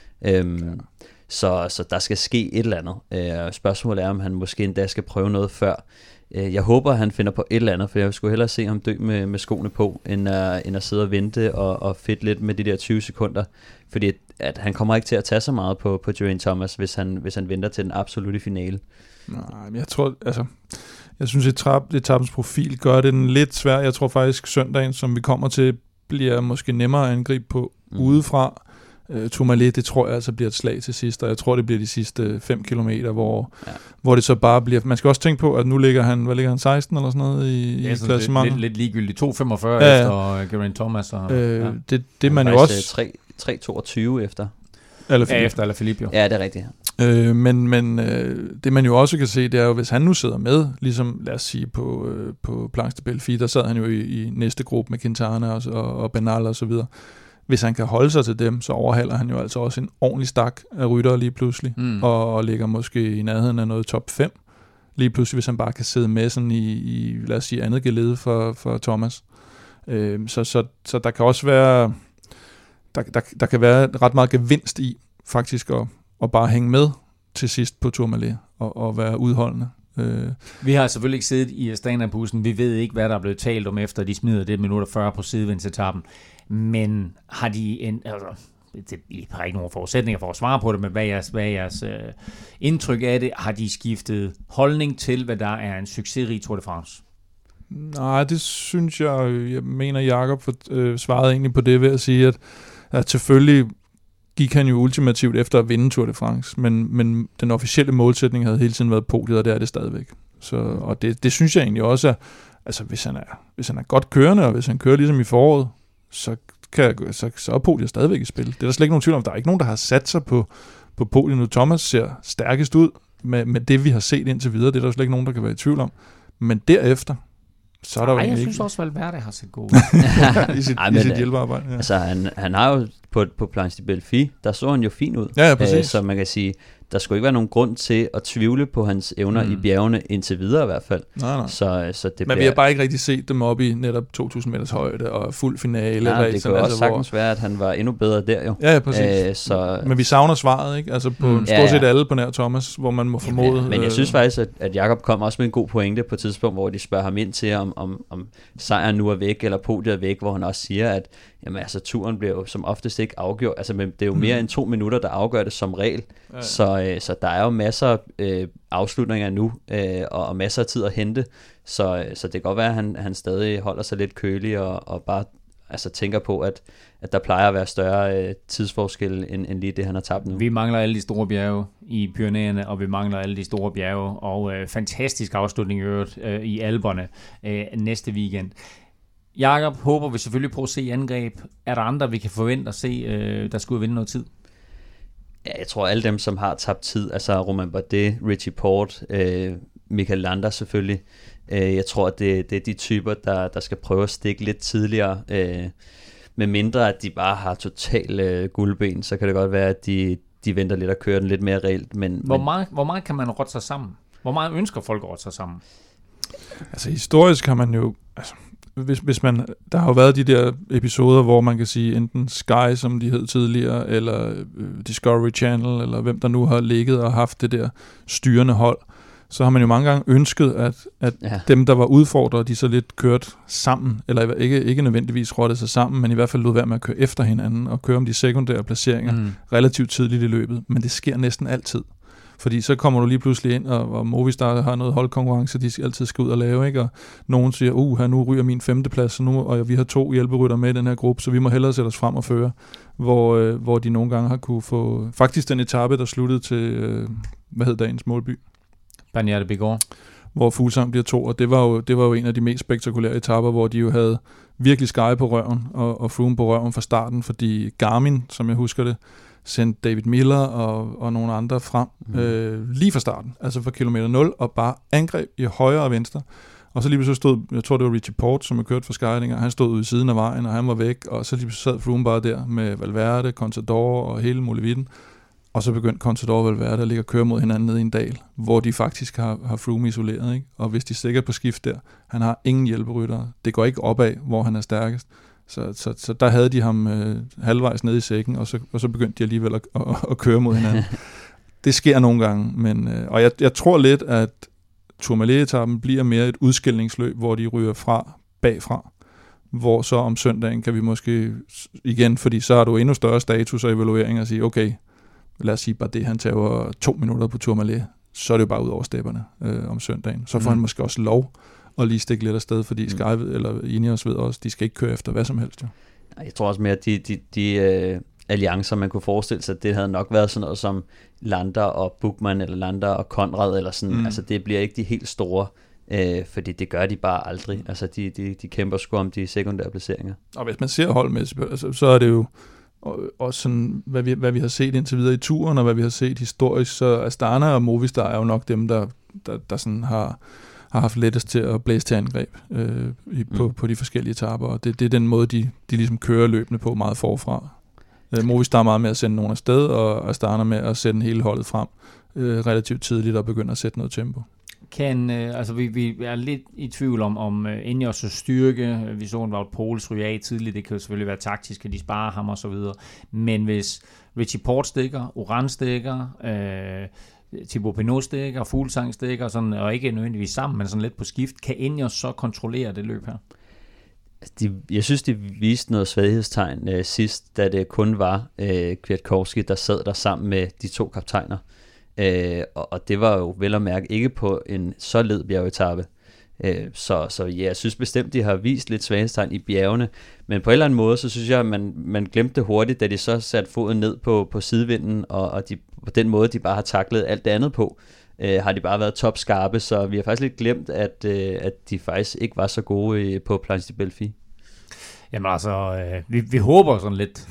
C: Så der skal ske et eller andet. Spørgsmålet er, om han måske endda skal prøve noget før. Jeg håber, at han finder på et eller andet, for jeg skulle hellere se ham dø med skoene på, end at sidde og vente og fedt lidt med de der 20 sekunder. Fordi at han kommer ikke til at tage så meget på Geraint Thomas, hvis han venter til den absolutte finale.
D: Nej, men jeg synes, etapens profil gør det den lidt svær. Jeg tror faktisk, søndagen, som vi kommer til, bliver måske nemmere at angribe på udefra. Tourmalet, det tror jeg altså bliver et slag til sidst, og jeg tror, det bliver de sidste 5 kilometer, hvor det så bare bliver... Man skal også tænke på, at nu ligger han 16 eller sådan noget i klassementet.
B: Lidt ligegyldigt. 2,45 efter Geraint Thomas. Og,
D: det man jo også...
C: 3,22 efter.
B: Efter Alaphilippe jo.
C: Ja, det er rigtigt.
D: Men det man jo også kan se, det er jo, hvis han nu sidder med, ligesom lad os sige på Planche de Belfi, der sad han jo i næste gruppe med Quintana og Bernal og så videre. Hvis han kan holde sig til dem, så overhaler han jo altså også en ordentlig stak af ryttere lige pludselig, og ligger måske i nærheden af noget top 5, lige pludselig, hvis han bare kan sidde med sådan i lad os sige, andet gelede for Thomas. Så der kan også være, der kan være ret meget gevinst i, faktisk at bare hænge med til sidst på Tourmalet, og være udholdende.
B: Vi har selvfølgelig ikke siddet i Astana-bussen. Vi ved ikke, hvad der er blevet talt om, efter de smider det minutter 40 på sidevindsetappen. Men har de I har ikke nogen forudsætninger for at svare på det, men hvad er jeres indtryk af det? Har de skiftet holdning til, hvad der er en succesrig Tour de France?
D: Nej, det synes jeg mener Jakob svarede egentlig på det ved at sige, at selvfølgelig gik han jo ultimativt efter at vinde Tour de France, men den officielle målsætning havde hele tiden været podiet, og det er det stadigvæk. Og det synes jeg egentlig også, at altså, hvis han er godt kørende, og hvis han kører ligesom i foråret, så er podiet stadigvæk i spil. Det er der slet ikke nogen tvivl om. Der er ikke nogen, der har sat sig på podiet nu. Thomas ser stærkest ud med det, vi har set indtil videre. Det er der slet ikke nogen, der kan være i tvivl om. Men derefter, så er der jo ikke...
B: Jeg synes også, Valverde har set god
D: i sit hjælpearbejde. Ja.
C: Altså, han har jo på Planche de Belfi, der så han jo fint ud.
D: Ja, præcis.
C: Så man kan sige, der skulle ikke være nogen grund til at tvivle på hans evner i bjergene, indtil videre i hvert fald.
D: Nej.
C: Så det
D: men vi har bare ikke rigtig set dem op i netop 2.000 meters højde og fuld finale.
C: Ja, det kunne også sagtens være, at han var endnu bedre der jo.
D: Ja, præcis. Men vi savner svaret, ikke? Altså på stort set alle på nær Thomas, hvor man må formode...
C: Ja, men jeg synes faktisk, at Jakob kom også med en god pointe på et tidspunkt, hvor de spørger ham ind til, om sejren nu er væk, eller podiet er væk, hvor han også siger, at jamen, altså, turen bliver jo som oftest ikke afgjort. Altså, men det er jo mere end 2 minutter, der afgør det som regel. Ja. Så der er jo masser af afslutninger nu, og masser af tid at hente. Så det kan godt være, at han stadig holder sig lidt kølig, og bare altså, tænker på, at der plejer at være større tidsforskel, end lige det, han har tabt nu.
B: Vi mangler alle de store bjerge i Pyrenæerne, og vi mangler alle de store bjerge, og fantastisk afslutning i øvrigt i Alperne næste weekend. Jakob, håber vi selvfølgelig på at se angreb. Er der andre, vi kan forvente at se, der skulle vinde noget tid?
C: Ja, jeg tror alle dem, som har tabt tid, altså Romain Bardet, Richie Porte, Michael Landa selvfølgelig. Jeg tror, at det er de typer, der skal prøve at stikke lidt tidligere. med mindre at de bare har total guldben, så kan det godt være, at de venter lidt og kører den lidt mere reelt. Men
B: hvor meget kan man rotte sig sammen? Hvor meget ønsker folk at rotte sig sammen?
D: Altså historisk har man jo... Altså, hvis man, der har jo været de der episoder, hvor man kan sige enten Sky, som de hed tidligere, eller Discovery Channel, eller hvem der nu har ligget og haft det der styrende hold, så har man jo mange gange ønsket, at dem, der var udfordret, de så lidt kørt sammen, eller ikke nødvendigvis rottede sig sammen, men i hvert fald lod være med at køre efter hinanden, og køre om de sekundære placeringer relativt tidligt i løbet. Men det sker næsten altid. Fordi så kommer du lige pludselig ind, og Movistar har noget holdkonkurrence, de altid skal ud og lave, ikke? Og nogen siger, her nu ryger min 5. plads, og vi har 2 hjælperytter med i den her gruppe, så vi må hellere sætte os frem og føre, hvor de nogle gange har kunne få... Faktisk den etape, der sluttede til, hvad hed dagens målby?
B: Bagnères de Bigorre.
D: Hvor Fuglsang bliver 2, og det var jo en af de mest spektakulære etaper, hvor de jo havde virkelig Sky på røven, og Froome på røven fra starten, fordi Garmin, som jeg husker det, sendte David Miller og nogle andre frem lige fra starten, altså fra kilometer 0, og bare angreb i højre og venstre. Og så lige så stod, jeg tror det var Richie Porte, som har kørt for Sky, og han stod ude i siden af vejen, og han var væk, og så lige sad Froome bare der med Valverde, Contador og hele muligheden. Og så begyndte Contador og Valverde at ligge og køre mod hinanden ned i en dal, hvor de faktisk har Froome isoleret, ikke? Og hvis de stikker på skift der, han har ingen hjælperyttere. Det går ikke opad, hvor han er stærkest. Så der havde de ham halvvejs nede i sækken, og så begyndte de alligevel at køre mod hinanden. Det sker nogle gange, men og jeg tror lidt, at Tourmalet-etappen bliver mere et udskillingsløb, hvor de ryger fra bagfra, hvor så om søndagen kan vi måske igen, fordi så har du endnu større status og evaluering og sige, okay, lad os sige bare det, han tager 2 minutter på Tourmalet, så er det jo bare ud over stepperne om søndagen. Så får han måske også lov at lige stikke lidt afsted, fordi Sky eller Ineos ved også, de skal ikke køre efter hvad som helst. Jo.
C: Jeg tror også mere, at de alliancer, man kunne forestille sig, det havde nok været sådan noget som Landa og Buchmann, eller Landa og Conrad, eller sådan. Altså det bliver ikke de helt store, fordi det gør de bare aldrig. Altså de kæmper sgu om de sekundære placeringer. Og
D: hvis man ser holdmæssigt, så er det jo også sådan, hvad vi har set indtil videre i turen, og hvad vi har set historisk, så Astana og Movistar er jo nok dem, der sådan har haft lettest til at blæse til angreb på de forskellige etaper, og det er den måde, de ligesom kører løbende på meget forfra. Movistar meget med at sende nogen afsted, og Astana med at sende hele holdet frem relativt tidligt og begynde at sætte noget tempo.
B: Vi er lidt i tvivl om Ineos' styrke. Vi så en Wout Poels ryge af tidligt. Det kan jo selvfølgelig være taktisk, at de sparer ham og så videre. Men hvis Richie Porte stikker, Oran stikker, Thibaut Pinot stikker, Fuglsang stikker, sådan, og ikke nødvendigvis sammen, men sådan lidt på skift, kan Ineos så kontrollere det løb her?
C: Jeg synes, de viste noget svaghedstegn sidst, da det kun var Kwiatkowski, der sad der sammen med de 2 kaptajner. Og det var jo vel at mærke ikke på en så led bjergetappe. Så ja, jeg synes bestemt, de har vist lidt svaghedstegn i bjergene, men på en eller anden måde, så synes jeg, at man glemte det hurtigt, da de så satte foden ned på sidevinden, og de, på den måde, de bare har taklet alt det andet på, har de bare været topskarpe, så vi har faktisk lidt glemt, at de faktisk ikke var så gode på Planche de Belfi.
B: Jamen altså, vi håber sådan lidt,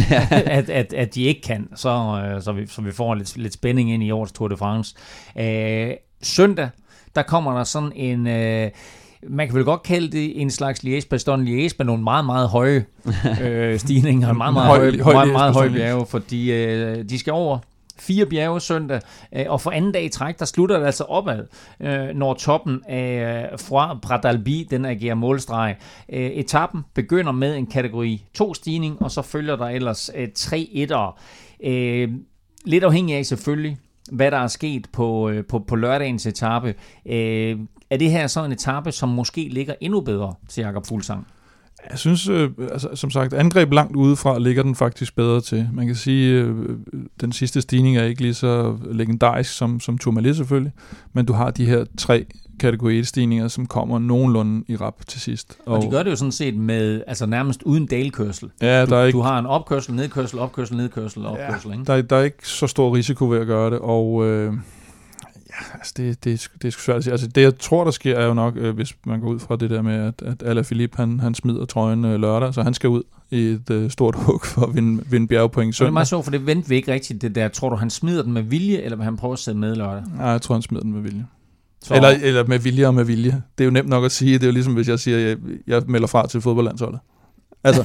B: at de ikke kan, så vi får lidt spænding ind i årets Tour de France. Søndag, der kommer der sådan en, man kan vel godt kalde det en slags Liège-Bastogne-Liège med nogle meget, meget høje stigninger, meget høje bjerge, fordi de skal over 4 bjerge søndag, og for anden dag i træk, der slutter det altså opad, når toppen fra Prat d'Albi, den agerer målstreg. Etappen begynder med en kategori 2 stigning, og så følger der ellers 3 etter. Lidt afhængig af selvfølgelig, hvad der er sket på lørdagens etape. Er det her så en etape, som måske ligger endnu bedre til Jakob Fuglsang?
D: Jeg synes, som sagt, angreb langt udefra ligger den faktisk bedre til. Man kan sige, den sidste stigning er ikke lige så legendarisk som Tourmalet selvfølgelig, men du har de her 3 kategori 1-stigninger, som kommer nogenlunde i rap til sidst.
B: Og de gør det jo sådan set med, altså nærmest uden dalkørsel.
D: Ja,
B: du har en opkørsel, nedkørsel, opkørsel, nedkørsel, opkørsel.
D: Ja, ikke? Der er ikke så stor risiko ved at gøre det, og altså det er sgu svært at sige. Altså det, jeg tror, der sker, er jo nok, hvis man går ud fra det der med, at Alaphilippe, han smider trøjen lørdag, så han skal ud i et stort hug for at vinde bjergpoint søndag.
B: Det er meget sjovt, for det vendte vi ikke rigtigt, det der. Tror du, han smider den med vilje, eller vil han prøve at sidde med lørdag?
D: Nej, jeg tror, han smider den med vilje. Eller med vilje og med vilje. Det er jo nemt nok at sige. Det er jo ligesom, hvis jeg siger, jeg melder fra til fodboldlandsholdet. Altså,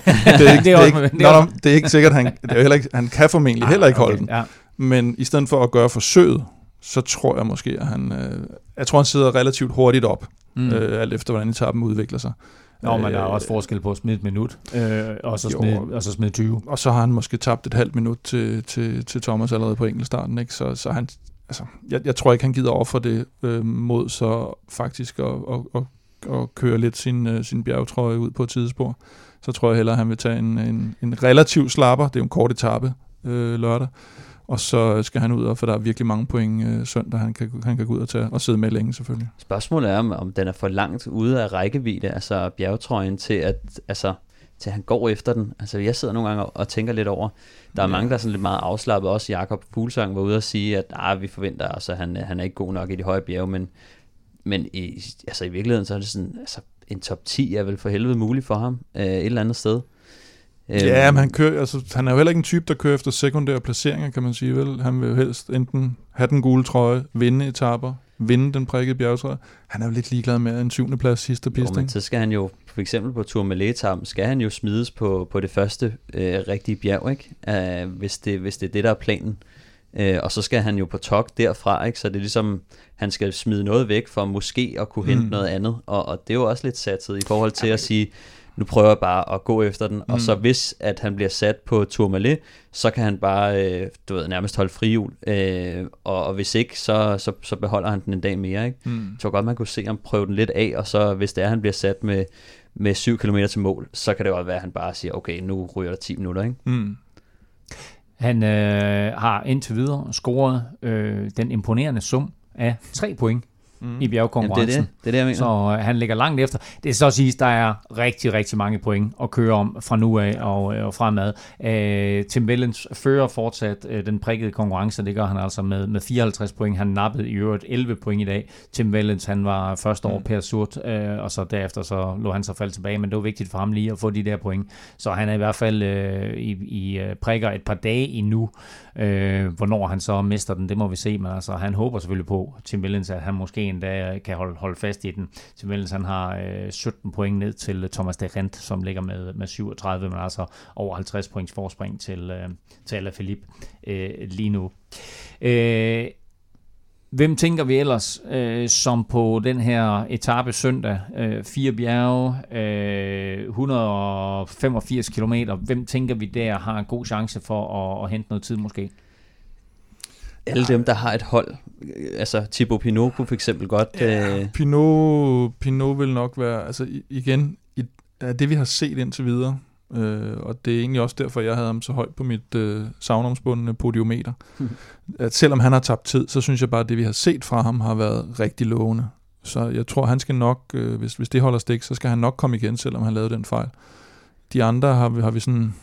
D: det er ikke sikkert, han kan formentlig heller ikke holde den. Ja. Men i stedet for at gøre forsøget, så tror jeg måske, at han sidder relativt hurtigt op, alt efter hvordan etappen udvikler sig.
B: Nå, men der er også forskel på at smide et minut, og så smide 20.
D: Og så har han måske tabt et halvt minut til Thomas allerede på enkeltstarten, ikke? Så han, altså, jeg tror ikke, han gider over for det mod så faktisk at køre lidt sin bjergetrøje ud på et tidespor. Så tror jeg hellere, han vil tage en relativ slapper. Det er jo en kort etape lørdag. Og så skal han ud, for der er virkelig mange point søndag, han kan gå ud og tage, og sidde med længe selvfølgelig.
C: Spørgsmålet er, om den er for langt ude af rækkevidde, altså bjergetrøjen, til han går efter den. Altså jeg sidder nogle gange og tænker lidt over, der er mange, der er sådan lidt meget afslappet, også Jakob Fuglsang var ude og sige, at vi forventer, altså han er ikke god nok i de høje bjerge, men i virkeligheden, så er det sådan, altså en top 10 er vel for helvede muligt for ham, et eller andet sted.
D: Ja, men han er jo heller ikke en type, der kører efter sekundære placeringer, kan man sige, vel? Han vil jo helst enten have den gule trøje, vinde etaper, vinde den prikkede bjergetrøje. Han er jo lidt ligeglad med en 7. plads sidste piste.
C: Men så skal han jo, for eksempel på Tourmalet-etappen, skal han jo smides på det første rigtige bjerg, ikke? Hvis det er det, der er planen. Og så skal han jo på tok derfra, ikke? Så det er ligesom, han skal smide noget væk for måske at kunne hente noget andet. Og det er jo også lidt satset i forhold til at sige, nu prøver jeg bare at gå efter den, og så hvis at han bliver sat på Tourmalet, så kan han bare nærmest holde frihjul, og hvis ikke, så beholder han den en dag mere, ikke? Jeg tror godt, man kunne se ham prøve den lidt af, og så hvis det er, han bliver sat med 7 km til mål, så kan det godt være, at han bare siger, okay, nu ryger der 10 minutter, ikke?
B: Han har indtil videre scoret den imponerende sum af 3 point i bjergkonkurrencen.
C: Det er det, jeg mener.
B: Så han ligger langt efter. Det så siges, der er rigtig, rigtig mange point at køre om fra nu af og fremad. Tim Wellens fører fortsat den prikkede konkurrence. Det gør han altså med 54 point. Han nappede i øvrigt 11 point i dag. Tim Wellens, han var først over Per Surt, og så derefter så lå han så falde tilbage, men det var vigtigt for ham lige at få de der point. Så han er i hvert fald i prikker et par dage endnu. Hvornår han så mister den, det må vi se, men altså, han håber selvfølgelig på, Tim Wellens, at han måske en dag kan holde fast i den. Tim Wellens, han har 17 point ned til Thomas de Gendt, som ligger med 37, men altså over 50 points forspring til Alaphilippe lige nu. Hvem tænker vi ellers, som på den her etape søndag, 4 bjerge, 185 kilometer, hvem tænker vi der har en god chance for at hente noget tid måske?
C: Alle dem, der har et hold, altså Thibaut Pinot kunne for eksempel godt...
D: Ja, Pinot vil nok være, altså igen, det vi har set indtil videre, og det er egentlig også derfor, jeg havde ham så højt på mit savnomsbundne podiometer. At selvom han har tabt tid, så synes jeg bare, at det vi har set fra ham har været rigtig lovende. Så jeg tror, han skal nok, hvis det holder stik, så skal han nok komme igen, selvom han lavede den fejl. De andre har vi sådan,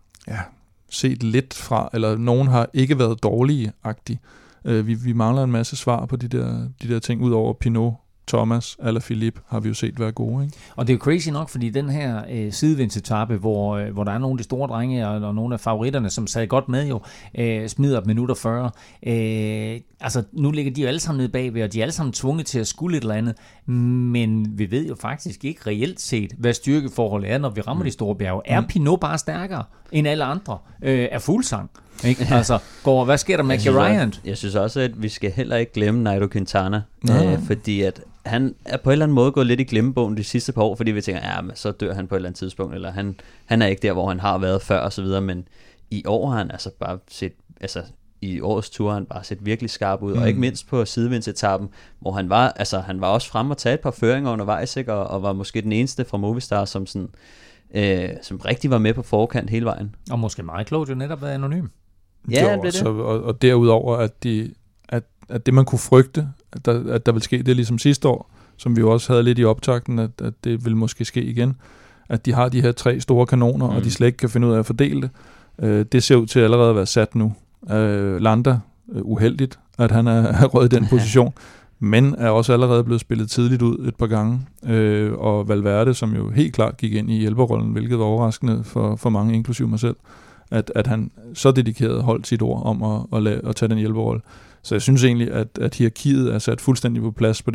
D: set lidt fra, eller nogen har ikke været dårlige-agtige. Vi mangler en masse svar på de der ting, udover Pinot, Thomas, Alaphilippe har vi jo set være gode, ikke?
B: Og det er jo crazy nok, fordi den her sidevindsetappe, hvor der er nogle af de store drenge og nogle af favoritterne, som sad godt med jo, smider minutter 40. Altså, nu ligger de jo alle sammen nede bagved, og de er alle sammen tvunget til at skulle et eller andet, men vi ved jo faktisk ikke reelt set, hvad styrkeforholdet er, når vi rammer de store bjerge. Er Pinot bare stærkere end alle andre? Er Fuglsang? Ikke? Altså, hvad sker der med Geraint?
C: Jeg synes også, at vi skal heller ikke glemme Nairo Quintana, fordi at han er på en eller anden måde gået lidt i glemmebogen de sidste par år, fordi vi tænker, men så dør han på et eller andet tidspunkt, eller han er ikke der, hvor han har været før, og så videre, men i år har han altså bare set, altså i årets tur har han bare set virkelig skarp ud, og ikke mindst på sidevindsetappen, hvor han var også fremme og tage et par føringer undervejs, ikke? Og var måske den eneste fra Movistar, som sådan, som rigtig var med på forkant hele vejen.
B: Og måske meget klogt jo netop været anonym.
C: Ja, det.
D: Og derudover, at det man kunne frygte, at der vil ske, det er ligesom sidste år, som vi jo også havde lidt i optakten, at det vil måske ske igen, at de har de her 3 store kanoner, og de slet ikke kan finde ud af at fordele det. Det ser ud til allerede at være sat nu. Landa, uheldigt, at han er rød i den position, men er også allerede blevet spillet tidligt ud et par gange, og Valverde, som jo helt klart gik ind i hjælperrollen, hvilket var overraskende for mange, inklusive mig selv, at han så dedikeret holdt sit ord om at tage den hjælperrolle. Så jeg synes egentlig, at hierarkiet er sat fuldstændig på plads på det hold.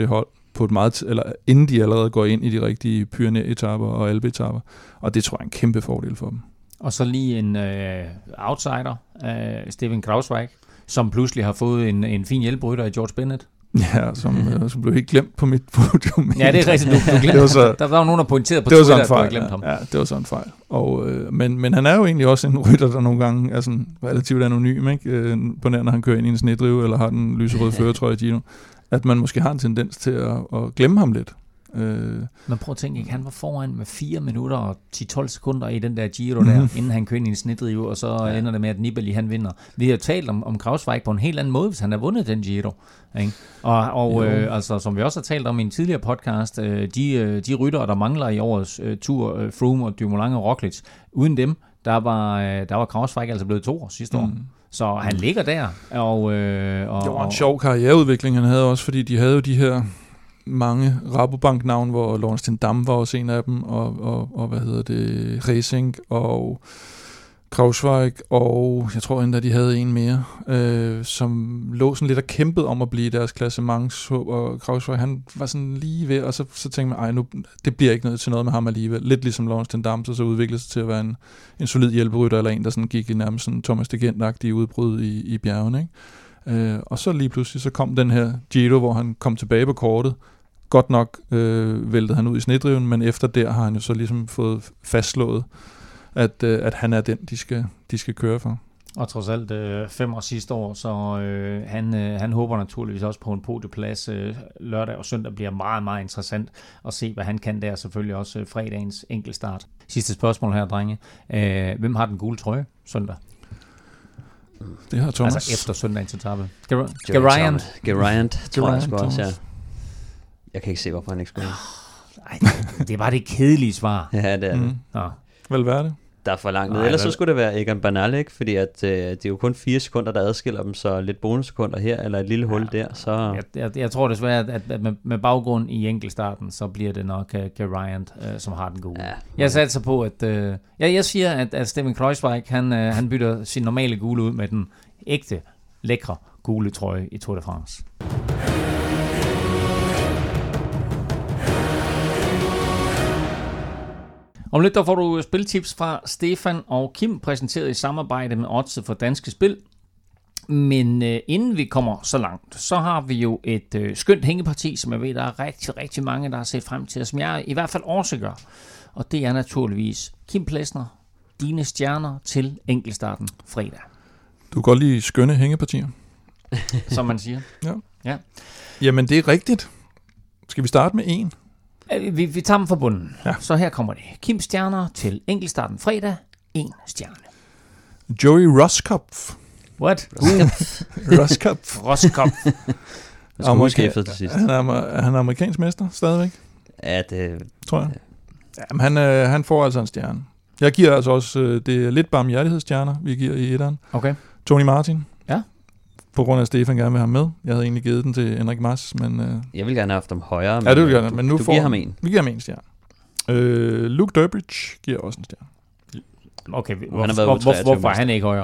D: på et meget, eller inden de allerede går ind i de rigtige Pyrenæetapper og Alpe-etapper. Og det tror jeg er en kæmpe fordel for dem.
B: Og så lige en outsider, Steven Kruijswijk, som pludselig har fået en fin hjælperytter i George Bennett.
D: Ja, som blev helt glemt på mit podium.
B: Ja, det er rigtigt, du glemte. Der var jo nogen, der pointerede på Twitter, at du havde glemt ham.
D: Ja, det var sådan en fejl. Og, men han er jo egentlig også en rytter, der nogle gange er sådan relativt anonym, ikke? På nær, når han kører ind i en snedrive, eller har den lyserøde førertrøje i Gino. At man måske har en tendens til at glemme ham lidt.
B: Men prøv at tænke, ikke? Han var foran med 4 minutter og 10-12 sekunder i den der Giro der, inden han kører ind i en snedrive, og så ender det med, at Nibali han vinder. Vi har jo talt om Kruijswijk på en helt anden måde, hvis han har vundet den Giro. Ikke? Og altså, som vi også har talt om i en tidligere podcast, de ryttere, der mangler i årets tur, Froome og Dumoulin og Roglic, uden dem, der var Kruijswijk altså blevet 2 år sidste år. Så han ligger der. Det var
D: en sjov karriereudvikling, han havde også, fordi de havde jo de her mange Rabobank-navn, hvor Laurens ten Dam var også en af dem, og Racing og Kruijswijk, og jeg tror endda, de havde en mere, som lå sådan lidt og kæmpede om at blive deres klassementshåb, og Kruijswijk, han var sådan lige ved, og så tænkte man, nu, det bliver ikke noget til noget med ham alligevel. Lidt ligesom Laurens ten Dam, så udviklede sig til at være en solid hjælperytter, eller en, der sådan gik i nærmest sådan Thomas de Gent-agtige udbrud i bjergene, ikke? Og så lige pludselig, så kom den her Giro, hvor han kom tilbage på kortet. Godt nok væltede han ud i snedriven, men efter der har han jo så ligesom fået fastslået, at han er den, de skal køre for.
B: Og trods alt 5 år sidste år, så han håber naturligvis også på en podieplads. Lørdag og søndag bliver meget, meget interessant at se, hvad han kan der. Selvfølgelig også fredagens enkeltstart. Sidste spørgsmål her, drenge. Hvem har den gule trøje søndag?
D: Det har Thomas.
B: Altså efter søndagens etape.
C: Geraint, tror jeg sgu også, ja. Jeg kan ikke se, hvorfor han ikke skulle.
B: Det var det kedelige svar.
C: Ja, det er det.
D: Vel være det.
C: Der er for langt ned. Ellers så skulle det være Egan Bernal, ikke? Fordi at, det er jo kun 4 sekunder, der adskiller dem, så lidt bonussekunder her, eller et lille hul der. Så...
B: Jeg tror desværre, at med baggrund i enkeltstarten, så bliver det nok Geraint, som har den gode. Ja. Jeg satser på, at... jeg siger, at Steven Kruijswijk, han bytter sin normale gule ud med den ægte, lækre gule trøje i Tour de France. Om lidt der får du spiltips fra Stefan og Kim, præsenteret i samarbejde med Odds for Danske Spil. Men inden vi kommer så langt, så har vi jo et skønt hængeparti, som jeg ved, der er rigtig, rigtig mange, der har set frem til, som jeg i hvert fald også gør. Og det er naturligvis Kim Plesner, dine stjerner til enkeltstarten fredag.
D: Du kan godt lide skønne hængepartier.
B: Som man siger.
D: Ja. Jamen, det er rigtigt. Skal vi starte med en?
B: Vi tager dem fra bunden.
D: Ja.
B: Så her kommer det. Kim stjerner til enkeltstarten fredag. 1 stjerne.
D: Joey Roskopf.
B: What?
D: Roskopf.
C: Til sidst.
D: Han er amerikansk mester stadigvæk.
C: Ja, det
D: tror jeg. Jamen, han får altså en stjerne. Jeg giver altså også, det er lidt barmhjertighedsstjerner, vi giver i etteren.
B: Okay.
D: Tony Martin.
B: Ja.
D: På grund af, at Stefan gerne vil have med. Jeg havde egentlig givet den til Henrik Mas, men...
C: Jeg vil gerne have haft dem højere, men,
D: ja, det vil gerne, men nu
C: du giver ham en.
D: Vi giver ham en stjerne. Luke Durbridge giver også en stjerne.
B: Okay, hvorfor er han ikke højere?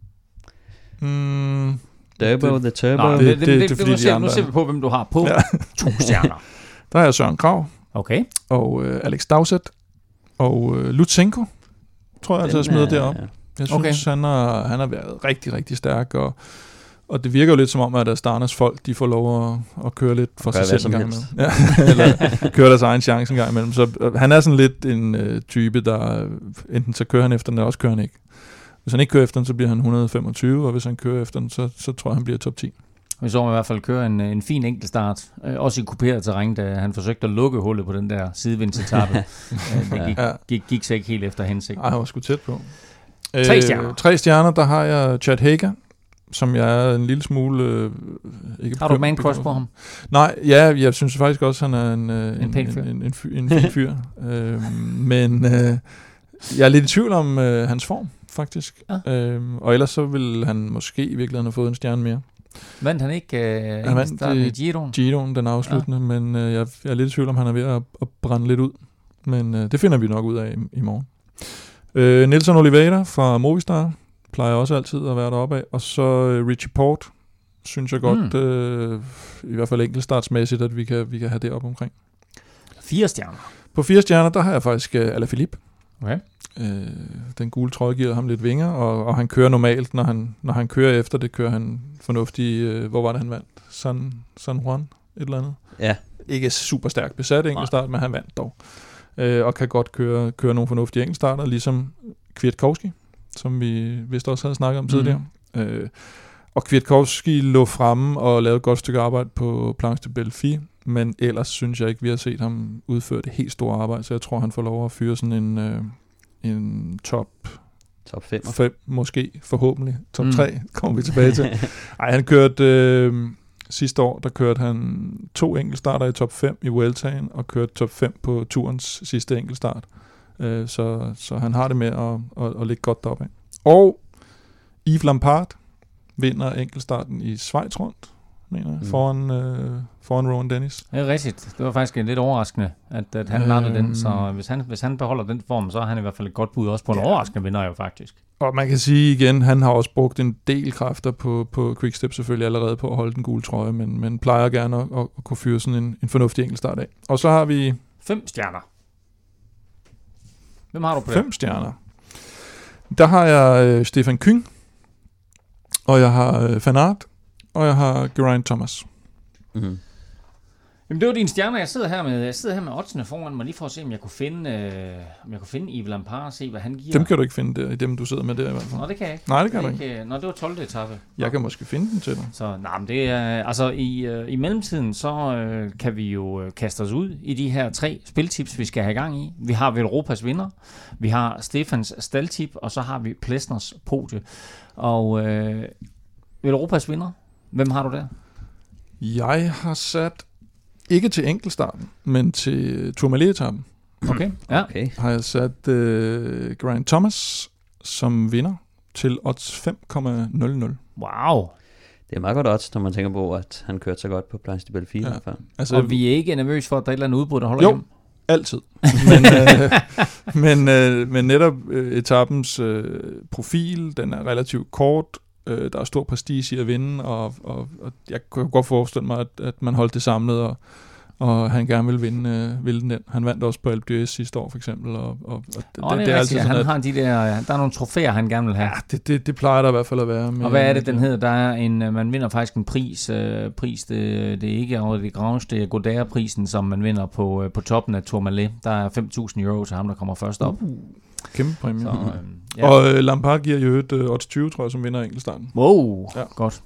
C: Turbo, the Turbo.
B: Nu ser vi på, hvem du har på 2 stjerner.
D: Der er Søren Krav.
B: Okay.
D: Og Alex Dowsett. Og Lutsenko, tror jeg altså, jeg smider deroppe. Jeg synes, han har været rigtig, rigtig stærk, og det virker jo lidt som om, at Astanas folk, de får lov at køre lidt for sig selv en gang imellem. Ja, eller køre deres egen chance en gang imellem. Så han er sådan lidt en type, der enten så kører han efter den, eller også kører han ikke. Hvis han ikke kører efter den, så bliver han 125, og hvis han kører efter den, så tror jeg, han bliver top 10.
B: Vi så i hvert fald køre en fin enkeltstart, også i kuperet terræn, da han forsøgte at lukke hullet på den der sidevindsetappe. Det gik så ikke helt efter hensigt.
D: Ej, han var sgu tæt på.
B: 3 stjerner.
D: 3 stjerner, der har jeg Chad Hager, som jeg er en lille smule... ikke
B: har du man crush på ham?
D: Nej, ja, jeg synes faktisk også, han er en
B: pæn fyr.
D: En fin fyr. Men jeg er lidt i tvivl om hans form, faktisk. Ja. Og ellers så vil han måske i virkeligheden have fået en stjerne mere.
B: Vandt han ikke i Giroen?
D: Giroen, den afsluttende, men jeg er lidt i tvivl om, han er ved at brænde lidt ud. Men det finder vi nok ud af i morgen. Nelson Oliveira fra Movistar plejer også altid at være deroppe af. Og så Richie Porte, synes jeg godt, i hvert fald enkeltstartsmæssigt, at vi kan have det op omkring.
B: 4 stjerner.
D: På 4 stjerner, der har jeg faktisk Alaphilippe.
B: Okay.
D: Den gule trøje giver ham lidt vinger, og han kører normalt, når han kører efter det, kører han fornuftigt. Hvor var det, han vandt? San Juan, et eller andet?
C: Ja.
D: Ikke super stærkt besat enkeltstart, men han vandt dog. Og kan godt køre nogle fornuftige enkeltstarter, ligesom Kwiatkowski, som vi vist også havde snakket om tidligere. Og Kwiatkowski lå fremme og lavede et godt stykke arbejde på Planche de Belfi, men ellers synes jeg ikke, vi har set ham udføre det helt store arbejde, så jeg tror, han får lov at fyre sådan en top 5, måske, forhåbentlig. Top 3 kommer vi tilbage til. Ej, han kørte sidste år, der kørte han 2 enkeltstarter i top 5 i Vueltaen, og kørte top 5 på turens sidste enkeltstart. Så han har det med at ligge godt deroppe af. Og Yves Lampaert vinder enkeltstarten i Schweiz rundt, mener jeg, foran Rowan Dennis.
B: Det er rigtigt. Det var faktisk lidt overraskende, at han landede den, så hvis han beholder den form, så er han i hvert fald et godt bud også på en overraskende vinder jo faktisk.
D: Og man kan sige igen, han har også brugt en del kræfter på Quickstep selvfølgelig allerede på at holde den gule trøje, men plejer gerne at kunne fyre sådan en fornuftig enkeltstart af. Og så har vi
B: 5 stjerner. Hvem har du på det?
D: 5 stjerner. Der har jeg Stefan Küng, og jeg har Van Aert, og jeg har Geraint Thomas.
C: Mm-hmm.
B: Jamen, det var dine stjerner. Jeg sidder her med oddsene foran mig, lige for at se, om jeg kunne finde Yves Lampaert og se, hvad han giver.
D: Dem kan du ikke finde der, i dem du sidder med der i hvert fald.
B: Nå, det kan jeg ikke.
D: Nej, det kan du ikke.
B: Nå, det var 12. etape.
D: Jeg kan måske finde den til dig.
B: Så men det er, altså i mellemtiden, så kan vi jo kaste os ud i de her 3 spiltips, vi skal have gang i. Vi har Velropas vinder, vi har Stefans staldtip, og så har vi Plesners podie. Og Velropas vinder, hvem har du der?
D: Jeg har sat ikke til enkeltstarten, men til Tourmalet-etappen.
B: Okay. Ja.
C: Okay.
D: Har jeg sat Geraint Thomas som vinder til odds 5,00.
B: Wow.
C: Det er meget godt odds, når man tænker på, at han kørte så godt på Planche de Belfi. Ja.
B: Altså, og vi er ikke nervøse for, at der er et eller andet udbrud, der holder hjem?
D: Altid. Men netop etappens profil, den er relativt kort. Der er stor prestige i at vinde, og jeg kunne godt forestille mig, at man holdt det samlet, og han gerne vil vinde den. Han vandt også på Alpe d'Huez sidste år, for eksempel. Det
B: er altid sådan, han har der er nogle trofæer, han gerne vil have.
D: Ja, det plejer der i hvert fald at være.
B: Og hvad er det, den hedder? Der er man vinder faktisk en pris. Det er ikke over det Grange, det er Godard-prisen, som man vinder på toppen af Tourmalet. Der er 5.000 euro til ham, der kommer først op.
D: Kæmpe præmie.
B: Så, ja.
D: Og Lampaert giver jo et odds 20, tror jeg, som vinder enkeltstarten.
B: Wow, ja. Godt.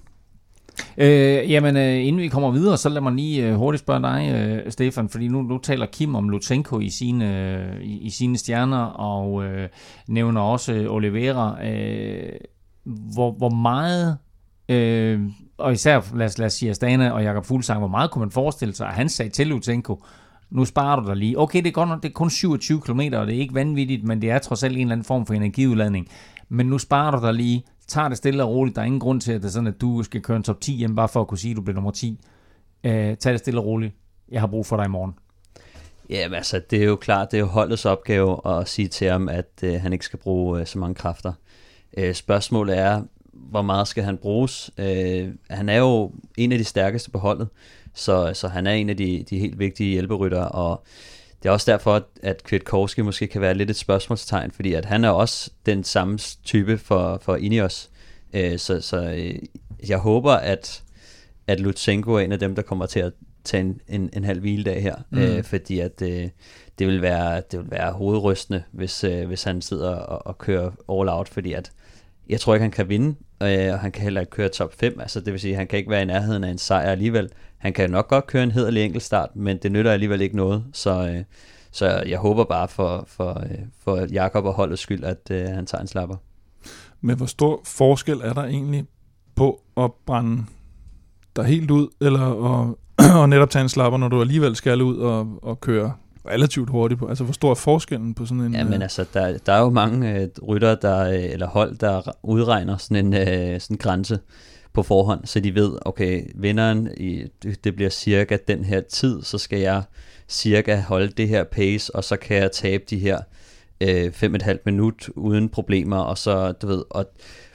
B: Inden vi kommer videre, så lad mig lige hurtigt spørge dig, Stefan, fordi nu taler Kim om Lutsenko i sine stjerner, og nævner også Oliveira. Hvor meget, og især lad os sige Astana og Jakob Fuglsang, hvor meget kunne man forestille sig, at han sagde til Lutsenko, nu sparer du dig lige. Okay, det er godt nok, det er kun 27 km, og det er ikke vanvittigt, men det er trods alt en eller anden form for energiudladning. Men nu sparer du dig lige, tager det stille og roligt. Der er ingen grund til, at det er sådan, at du skal køre en top 10 hjem, bare for at kunne sige, at du bliver nummer 10. Tag det stille og roligt. Jeg har brug for dig i morgen.
C: Ja, altså, det er jo klart, det er jo holdets opgave at sige til ham, at han ikke skal bruge så mange kræfter. Spørgsmålet er, hvor meget skal han bruges? Han er jo en af de stærkeste på holdet, så han er en af de helt vigtige hjælperyttere, og det er også derfor, at Kwiatkowski måske kan være lidt et spørgsmålstegn, fordi at han er også den samme type for Ineos. Så jeg håber, at Lutsenko er en af dem, der kommer til at tage en halv hviledag her, fordi at det vil være hovedrystende, hvis han sidder og kører all out, fordi at jeg tror ikke, han kan vinde, og han kan heller ikke køre top 5, altså det vil sige, at han kan ikke være i nærheden af en sejr alligevel. Han kan nok godt køre en hederlig enkeltstart, men det nytter alligevel ikke noget, så jeg håber bare for Jakob og holdets skyld, at han tager en slapper.
D: Men hvor stor forskel er der egentlig på at brænde dig helt ud, eller og netop tage en slapper, når du alligevel skal ud og køre relativt hurtigt på? Altså, hvor stor er forskellen på sådan en...
C: Ja, men altså, der er jo mange ryttere, eller hold, der udregner sådan en grænse på forhånd, så de ved, okay, vinderen, det bliver cirka den her tid, så skal jeg cirka holde det her pace, og så kan jeg tabe de her 5,5 minut uden problemer, og så, du ved, og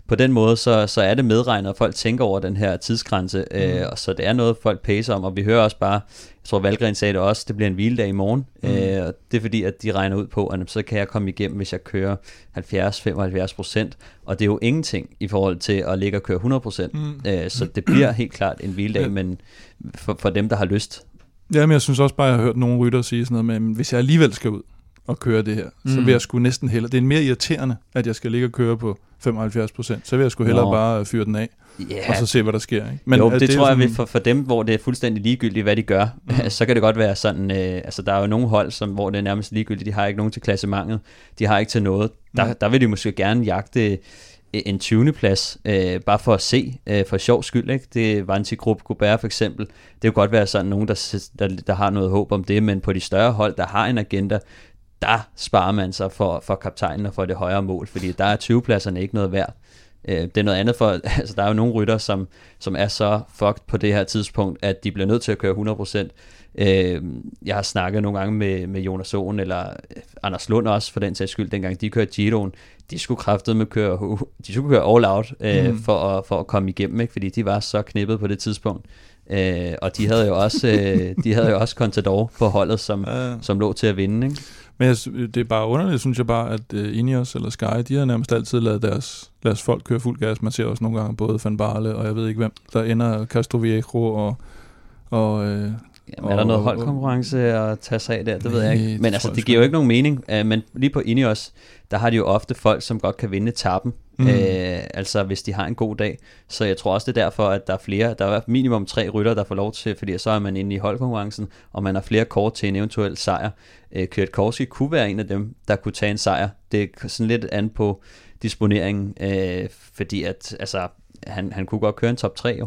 C: på den måde, så er det medregnet, og folk tænker over den her tidsgrænse, og så det er noget, folk pacer om, og vi hører også bare, jeg tror Valgren sagde det også, det bliver en hviledag i morgen, og det er fordi, at de regner ud på, at så kan jeg komme igennem, hvis jeg kører 70-75%, og det er jo ingenting i forhold til at ligge og køre 100%, så det bliver helt klart en hviledag, men for dem, der har lyst.
D: Jamen, jeg synes også bare, jeg har hørt nogle ryttere sige sådan noget med, hvis jeg alligevel skal ud og køre det her, så vil jeg sgu næsten hellere. Det er mere irriterende, at jeg skal ligge og køre på 75%. Så vil jeg sgu hellere bare fyre den af, og så se, hvad der sker. Ikke?
C: Men jo, det tror jeg, for dem, hvor det er fuldstændig ligegyldigt, hvad de gør, så kan det godt være sådan, altså der er jo nogle hold, hvor det er nærmest ligegyldigt, de har ikke nogen til klassementet, de har ikke til noget. Der vil de måske gerne jagte en 20. plads, bare for at se, for sjov skyld, ikke? Det var en til gruppe Gobert for eksempel. Det kan godt være sådan nogen, der har noget håb om det, men på de større hold, der har en agenda, der sparer man sig for kaptajnen og for det højere mål, fordi der er 20-pladserne ikke noget værd. Det er noget andet for, altså der er jo nogle rytter, som er så fucked på det her tidspunkt, at de bliver nødt til at køre 100%. Jeg har snakket nogle gange med Jonas Owen, eller Anders Lund også, for den sags skyld, dengang de kørte Giroen. De skulle kraftedeme køre all out, for at komme igennem, ikke? Fordi de var så knippet på det tidspunkt. Og de havde jo også Contador på holdet, som lå til at vinde, ikke?
D: Men det er bare underligt, synes jeg bare, at Ineos eller Sky, de har nærmest altid lavet deres folk køre fuld gas. Man ser også nogle gange både Van Barle, og jeg ved ikke hvem, der ender Castroviejo og
C: jamen, er der noget holdkonkurrence at tage sig af der? Det ved jeg ikke. Men altså, det giver jo ikke nogen mening. Men lige på Ineos, der har de jo ofte folk, som godt kan vinde etappen. Altså, hvis de har en god dag. Så jeg tror også, det er derfor, at der er flere. Der er minimum 3 rytter, der får lov til, fordi så er man inde i holdkonkurrencen, og man har flere kort til en eventuel sejr. Kwiatkowski kunne være en af dem, der kunne tage en sejr. Det er sådan lidt an på disponeringen, fordi at, altså, han kunne godt køre en top 3 jo.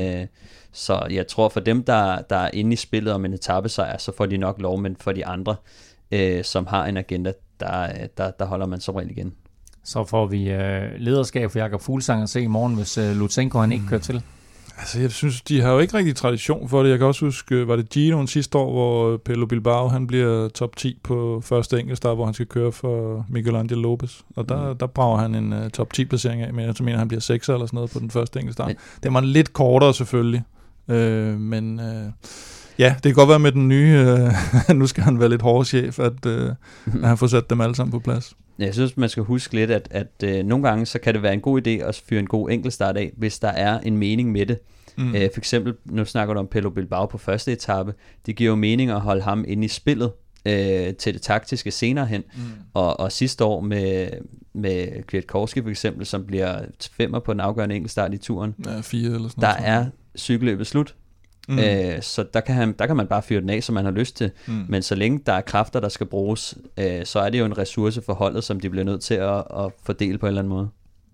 C: Så jeg tror, for dem, der er inde i spillet om en etapesejr, så får de nok lov, men for de andre, som har en agenda, der holder man som regel igen.
B: Så får vi lederskab for Jakob Fuglsang at se i morgen, hvis Lutsenko han ikke kører til.
D: Altså, jeg synes, de har jo ikke rigtig tradition for det. Jeg kan også huske, var det Giroen sidste år, hvor Pello Bilbao, han bliver top 10 på første enkeltstart, hvor han skal køre for Miguel Angel Lopez. Og der brager han en top 10 placering af, men jeg mener, han bliver 6'er eller sådan noget på den første enkeltstart. Det var lidt kortere selvfølgelig, men ja, det kan godt være med den nye, nu skal han være lidt hård chef, at han får sat dem alle sammen på plads.
C: Jeg synes, man skal huske lidt, at nogle gange, så kan det være en god idé at fyre en god enkeltstart af, hvis der er en mening med det. For eksempel, nu snakker du om Pello Bilbao på første etape. Det giver jo mening at holde ham inde i spillet til det taktiske senere hen. Og sidste år med Kwiatkowski for eksempel, som bliver 5'er på den afgørende enkeltstart i turen.
D: Ja, 4 eller sådan
C: noget. Der er cykelløbet slut. Så der kan man bare fyre den af, som man har lyst til. Men så længe der er kræfter, der skal bruges, så er det jo en ressource for holdet, som de bliver nødt til at fordele på en eller anden måde.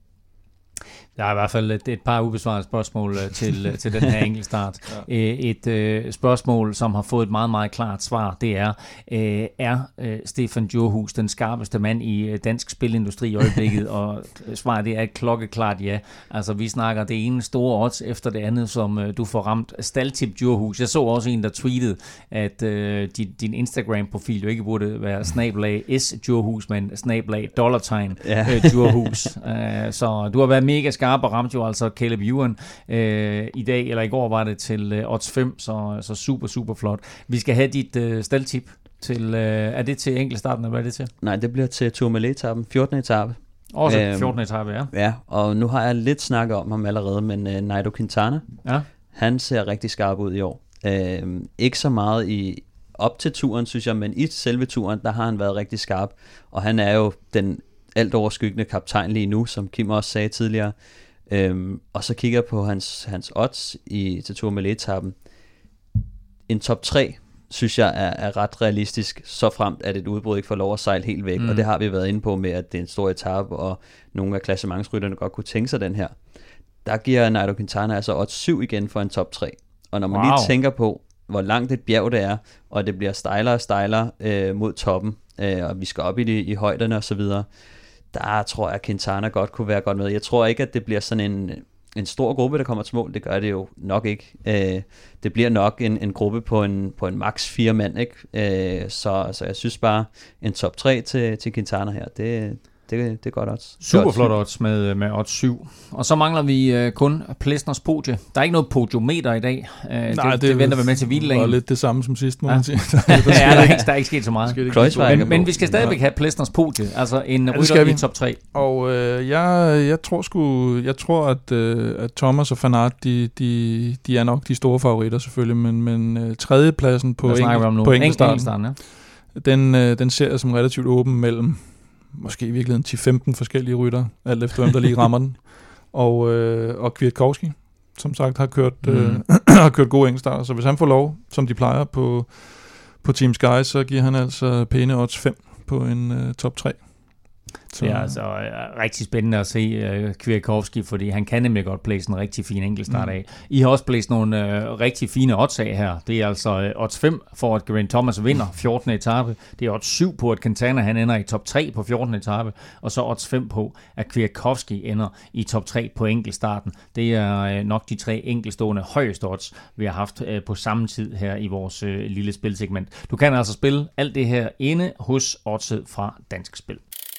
B: Der er i hvert fald et par ubesvarede spørgsmål til den her enkeltstart. Et spørgsmål, som har fået et meget, meget klart svar, det er Stefan Djurhuus den skarpeste mand i dansk spilindustri i øjeblikket? Og svaret det er et klokkeklart ja. Altså, vi snakker det ene store odds efter det andet, som du får ramt. Staldtip Djurhuus. Jeg så også en, der tweetede, at din Instagram-profil jo ikke burde være /s-Djurhuus, men $$Djurhuus. Så du har været mega skarp og ramte jo altså Caleb Ewan i dag, eller i går var det til odds 5, så super, super flot. Vi skal have dit staldtip til, er det til enkeltstarten, eller hvad er det til?
C: Nej, det bliver til Tourmalet-etappen, 14. etape.
B: Også 14. etape, ja.
C: Ja, og nu har jeg lidt snakket om ham allerede, men Nairo Quintana, han ser rigtig skarp ud i år. Ikke så meget op til turen, synes jeg, men i selve turen, der har han været rigtig skarp, og han er jo den alt overskyggende kaptajn lige nu, som Kim også sagde tidligere. Og så kigger jeg på hans odds til Tourmalet-etappen. En top 3, synes jeg, er ret realistisk, så fremt at et udbrud ikke får lov at sejle helt væk. Og det har vi været inde på med, at det er en stor etape, og nogle af klassementsrytterne godt kunne tænke sig den her. Der giver Nairo Quintana altså odds 7 igen for en top 3. Og når man lige tænker på, hvor langt et bjerg det er, og det bliver stejlere og stejlere mod toppen, og vi skal op i højderne og så videre, der tror jeg, at Quintana godt kunne være godt med. Jeg tror ikke, at det bliver sådan en stor gruppe, der kommer til mål. Det gør det jo nok ikke. Det bliver nok en gruppe på en max 4 mand, ikke? Så jeg synes bare, en top 3 til Quintana her, det er godt odds.
B: Super flot odds med odds 7. Og så mangler vi kun Plesners podie. Der er ikke noget podiometer i dag. Det venter vi med til hviledagen.
D: Det var lidt det samme som sidst, må man sige.
B: Der er ikke sket så meget. Men vi skal stadigvæk have Plesners podie, altså en rytter i top 3.
D: Og jeg tror at Thomas og Van Aert, de er nok de store favoritter selvfølgelig, men tredjepladsen på enkeltstarten, den ser jeg som relativt åben mellem måske i virkeligheden 10-15 forskellige rytter, alt efter hvem der lige rammer den. Og Kwiatkowski, som sagt, har kørt gode enkeltstarter. Så hvis han får lov, som de plejer på Team Sky, så giver han altså pæne odds 5 på en top 3.
B: Det er altså rigtig spændende at se Kwiatkowski, fordi han kan nemlig godt blæse en rigtig fin enkeltstart af. I har også blæst nogle rigtig fine odds af her. Det er altså odds 5 for, at Geraint Thomas vinder 14. etape. Det er odds 7 på, at Quintana han ender i top 3 på 14. etape. Og så odds 5 på, at Kwiatkowski ender i top 3 på enkeltstarten. Det er nok de 3 enkeltstående højeste odds, vi har haft på samme tid her i vores lille spilsegment. Du kan altså spille alt det her inde hos Oddset fra Dansk Spil.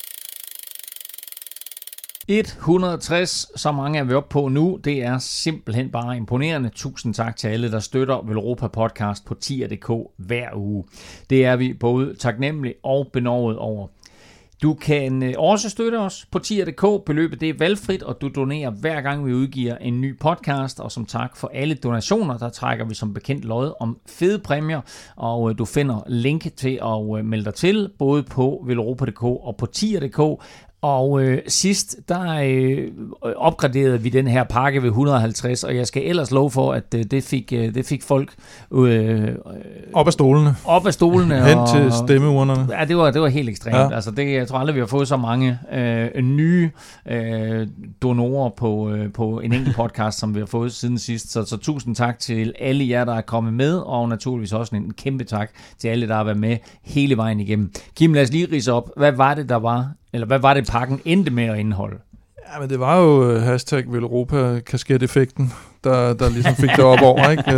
B: 160, så mange er vi oppe på nu. Det er simpelthen bare imponerende. Tusind tak til alle, der støtter Velropa Podcast på tier.dk hver uge. Det er vi både taknemmelige og benovet over. Du kan også støtte os på tier.dk. Beløbet det er valgfrit, og du donerer hver gang vi udgiver en ny podcast. Og som tak for alle donationer, der trækker vi som bekendt lod om fede præmier. Og du finder link til at melde dig til, både på velropa.dk og på tier.dk. Og sidst, der opgraderede vi den her pakke ved 150, og jeg skal ellers love for, at det fik folk
D: op af stolene. Hen til stemmeurnerne.
B: Ja, det var helt ekstremt. Ja. Altså jeg tror aldrig, vi har fået så mange nye donorer på en enkelt podcast, som vi har fået siden sidst. Så tusind tak til alle jer, der er kommet med, og naturligvis også en kæmpe tak til alle, der har været med hele vejen igennem. Kim, lad os lige ridse op. Hvad var det, pakken endte med at indeholde?
D: Ja, men det var jo #Velropa kasket-effekten, der ligesom fik det op over, ikke?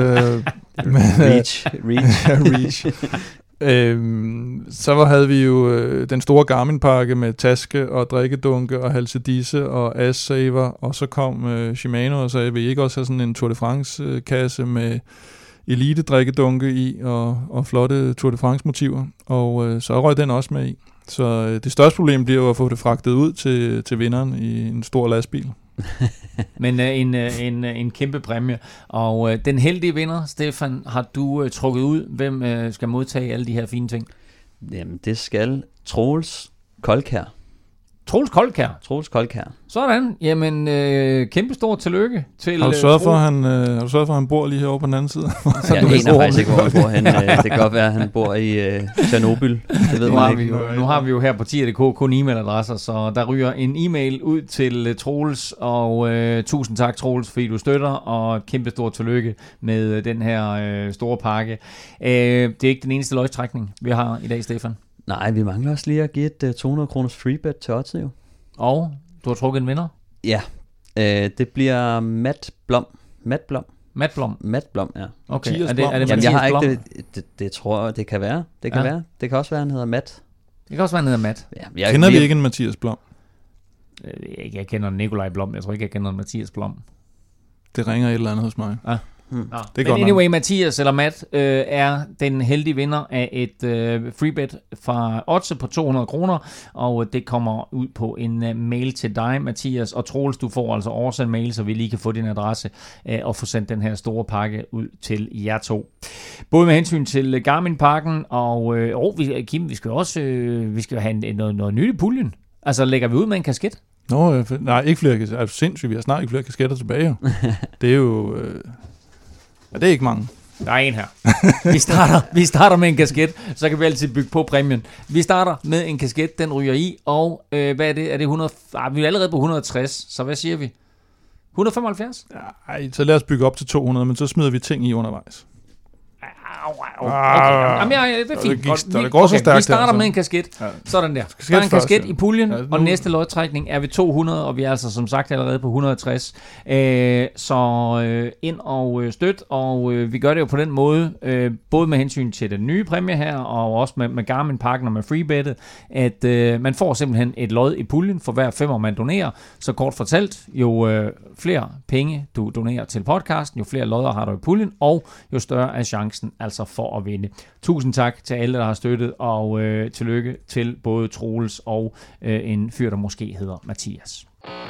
C: Reach.
D: Så havde vi jo den store Garmin-pakke med taske og drikkedunke og halsedisse og ass-saver, og så kom Shimano og sagde, vil I ikke også have sådan en Tour de France-kasse med elite-drikkedunke i og flotte Tour de France-motiver, og så røg den også med i. Så det største problem bliver jo at få det fragtet ud til vinderen i en stor lastbil.
B: Men en kæmpe præmie. Og den heldige vinder, Stefan, har du trukket ud. Hvem skal modtage alle de her fine ting?
C: Jamen, det skal Troels Koldkær.
B: Troels Koldkær. Sådan. Jamen, kæmpe stort tillykke til.
D: Har du sørget for, at han bor lige herovre på den anden side?
C: Jeg aner faktisk ikke, hvor han bor. Det kan godt være, at han bor i Tjernobyl. Det ved man ikke.
B: Nu har vi jo her på tier.dk kun e-mailadresser, så der ryger en e-mail ud til Troels, og tusind tak, Troels, fordi du støtter, og kæmpe stort tillykke med den her store pakke. Det er ikke den eneste løgtrækning, vi har i dag, Stefan.
C: Nej, vi mangler også lige at give et 200 kroners freebet til Oddset jo.
B: Og du har trukket en vinder?
C: Ja, det bliver Matt Blom, ja.
B: Okay,
C: er det Jamen, jeg har ikke det tror jeg, det kan være. Det kan være. Det kan også være, han hedder Matt.
B: Ja,
D: kender vi ikke en Mathias Blom?
B: Jeg kender Nikolaj Blom. Jeg tror ikke, jeg kender Mathias Blom.
D: Det ringer et eller andet hos mig.
B: Ja. Men anyway, Mathias eller Matt er den heldige vinder af et freebet fra Oddset på 200 kroner, og det kommer ud på en mail til dig, Mathias, og Troels, du får altså oversendt mail, så vi lige kan få din adresse og få sendt den her store pakke ud til jer to. Både med hensyn til Garmin-pakken, og Kim, vi skal have noget nyt i puljen. Altså, lægger vi ud med en kasket?
D: Nej, ikke flere kasketter. Altså, sindssygt, vi har snart ikke flere kasketter tilbage. Det er jo... det er ikke mange.
B: Der er en her. Vi starter med en kasket, så kan vi altid bygge på præmien. Vi starter med en kasket, den ryger i, og hvad er det? Er det 100? Vi er allerede på 160, så hvad siger vi? 175?
D: Ja, så lad os bygge op til 200, men så smider vi ting i undervejs.
B: det er fint.
D: Det går så stærkt.
B: Vi starter med en kasket. Ja. Sådan der. Der er en kasket i puljen, og næste lodtrækning er ved 200, og vi er altså som sagt allerede på 160. Så ind og støt, og vi gør det jo på den måde, både med hensyn til den nye præmie her, og også med Garmin-pakken og med freebettet, at man får simpelthen et lod i puljen for hver 5 man donerer. Så kort fortalt, jo flere penge du donerer til podcasten, jo flere lodder har du i puljen, og jo større er chancen altså for at vinde. Tusind tak til alle, der har støttet, og tillykke til både Troels og en fyr, der måske hedder Mathias.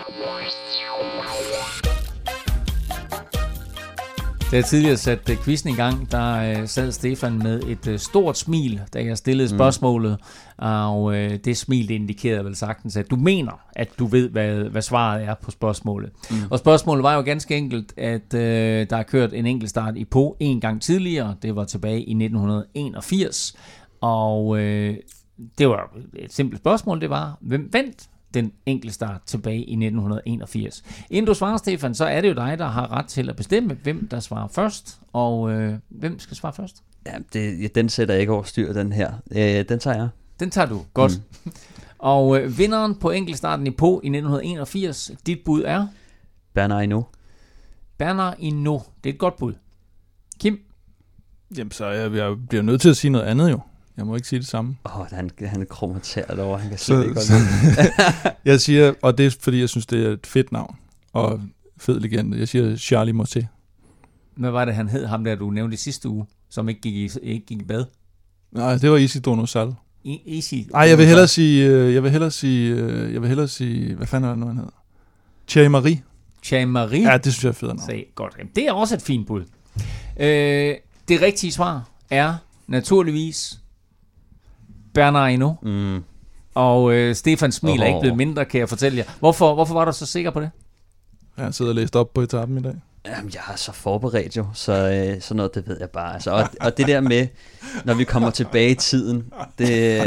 B: Da jeg tidligere satte quizzen i gang, der sad Stefan med et stort smil, da jeg stillede spørgsmålet, og det smil, det indikerede vel sagtens, at du mener, at du ved, hvad svaret er på spørgsmålet. Og spørgsmålet var jo ganske enkelt, at der er kørt en enkeltstart i Po en gang tidligere, det var tilbage i 1981, og det var et simpelt spørgsmål, det var, hvem vandt den enkeltstart tilbage i 1981. Inden du svarer, Stefan, så er det jo dig, der har ret til at bestemme, hvem der svarer først, og hvem skal svare først?
C: Ja, den sætter jeg ikke over styr, den her. Den tager jeg. Den
B: tager du, godt. Og vinderen på enkeltstarten i Po i 1981, dit bud er?
C: Bernard Hinault.
B: Bernard Hinault, det er et godt bud. Kim?
D: Jamen, så jeg bliver nødt til at sige noget andet jo. Jeg må ikke sige det samme.
C: Han er kromoteret over, han kan slet ikke godt
D: Jeg siger, og det er fordi, jeg synes, det er et fedt navn, og fed legende. Jeg siger Charlie Motet.
B: Hvad var det, han hed, ham der, du nævnte i sidste uge, som ikke gik i bad?
D: Nej, det var Isidro Sal.
B: Nej,
D: jeg vil hellere sige, hvad fanden er det nu, han hedder? Thierry Marie.
B: Thierry Marie?
D: Ja, det synes jeg er fedt navn.
B: Se, godt. Det er også et fint bud. Det rigtige svar er naturligvis Bernard Hinault. Og Stefan smil er ikke blevet mindre, kan jeg fortælle jer. Hvorfor var du så sikker på det?
D: Jeg sidder og læst op på etappen i dag.
C: Jamen, jeg er så forberedt jo, så sådan noget, det ved jeg bare. Altså, og det der med, når vi kommer tilbage i tiden, det...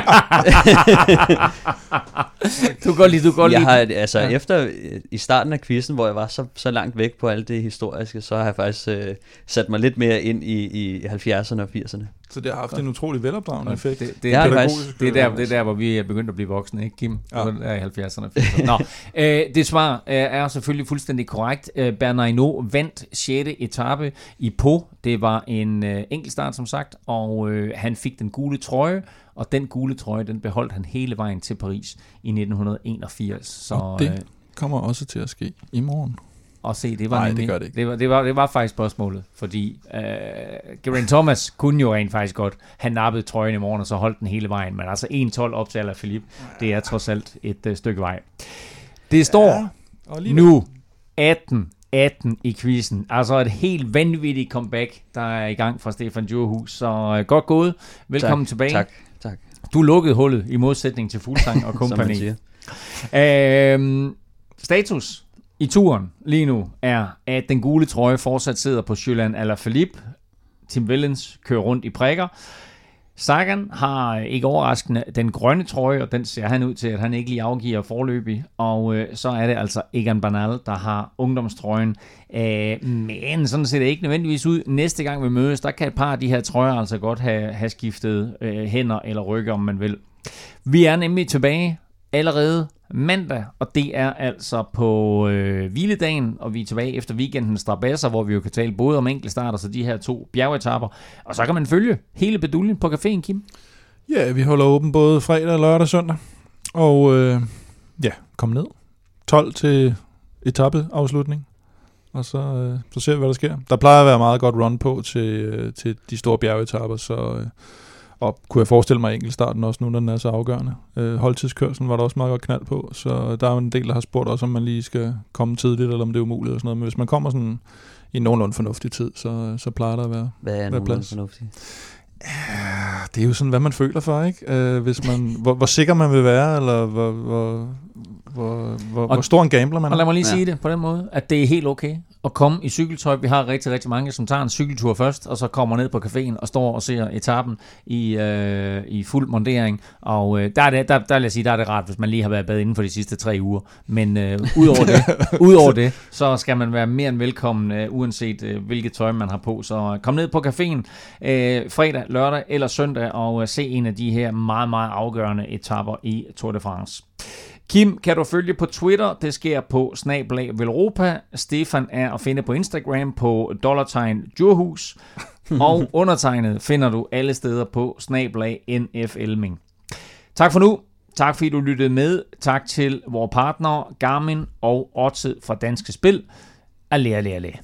B: Du går lige.
C: Jeg har, altså, efter i starten af quizzen, hvor jeg var så langt væk på alt det historiske, så har jeg faktisk sat mig lidt mere ind i 70'erne og 80'erne.
D: Så det har haft en utrolig velopdragende effekt.
B: Det er der, hvor vi er begyndt at blive voksne, ikke Kim? Ja. Det er i 70'erne og 80'erne. Nå, det svar er selvfølgelig fuldstændig korrekt. Bernard Hinault vandt 6. etape i Po. Det var en enkeltstart, som sagt, og han fik den gule trøje, og den gule trøje, den beholdt han hele vejen til Paris i 1981. Så,
D: og det kommer også til at ske i morgen.
B: Og se, det var
D: nej,
B: nemlig,
D: det gør det ikke.
B: Det var faktisk spørgsmålet, fordi Geraint Thomas kunne jo rent faktisk godt have nappet trøjen i morgen, og så holdt den hele vejen, men altså 1-12 op til Alaphilippe, det er trods alt et stykke vej. Det står nu 18 i quizzen. Altså et helt vanvittigt comeback, der er i gang fra Stefan Djurhus. Så godt gået. Velkommen tilbage.
C: Tak.
B: Du lukkede hullet i modsætning til Fuglsang og kompagni. Status i turen lige nu er, at den gule trøje fortsat sidder på Julian Alaphilippe. Tim Wellens kører rundt i prikker. Sagan har ikke overraskende den grønne trøje, og den ser han ud til, at han ikke lige afgiver forløbig. Og så er det altså Egan Bernal, der har ungdomstrøjen. Men sådan ser det ikke nødvendigvis ud. Næste gang vi mødes, der kan et par af de her trøjer altså godt have skiftet hænder eller rygge, om man vil. Vi er nemlig tilbage allerede mandag, og det er altså på hviledagen, og vi er tilbage efter weekenden strabasser, hvor vi jo kan tale både om enkeltstarter, så de her 2 bjergetapper, og så kan man følge hele beduljen på caféen, Kim.
D: Ja, vi holder åben både fredag, lørdag og søndag, og kom ned. 12 til etappeafslutning, og så ser vi, hvad der sker. Der plejer at være meget godt run på til de store bjergetapper, så... Og kunne jeg forestille mig enkeltstarten også nu, når den er så afgørende. Holdtidskørslen var der også meget godt knald på, så der er jo en del, der har spurgt også, om man lige skal komme tidligt, eller om det er umuligt og sådan noget. Men hvis man kommer sådan i nogenlunde fornuftig tid, så plejer der at være
C: hvad er nogenlunde fornuftig?
D: Det er jo sådan, hvad man føler for, ikke? Hvis man, hvor sikker man vil være, eller hvor hvor stor en gambler man er.
B: Og lad mig lige sige det på den måde, at det er helt okay at komme i cykeltøj. Vi har rigtig, rigtig mange, som tager en cykeltur først, og så kommer ned på caféen og står og ser etappen i fuld montering. Og der vil jeg sige, der er det rart, hvis man lige har været bad inden for de sidste 3 uger. Men udover det, så skal man være mere end velkommen, uanset hvilket tøj man har på. Så kom ned på caféen fredag, lørdag eller søndag og se en af de her meget, meget afgørende etapper i Tour de France. Kim kan du følge på Twitter, det sker på @Velropa. Stefan er at finde på Instagram på $Djurhus. Og undertegnet finder du alle steder på @NFLming. Tak for nu. Tak fordi du lyttede med. Tak til vores partnere Garmin og Odset fra Danske Spil. Allé.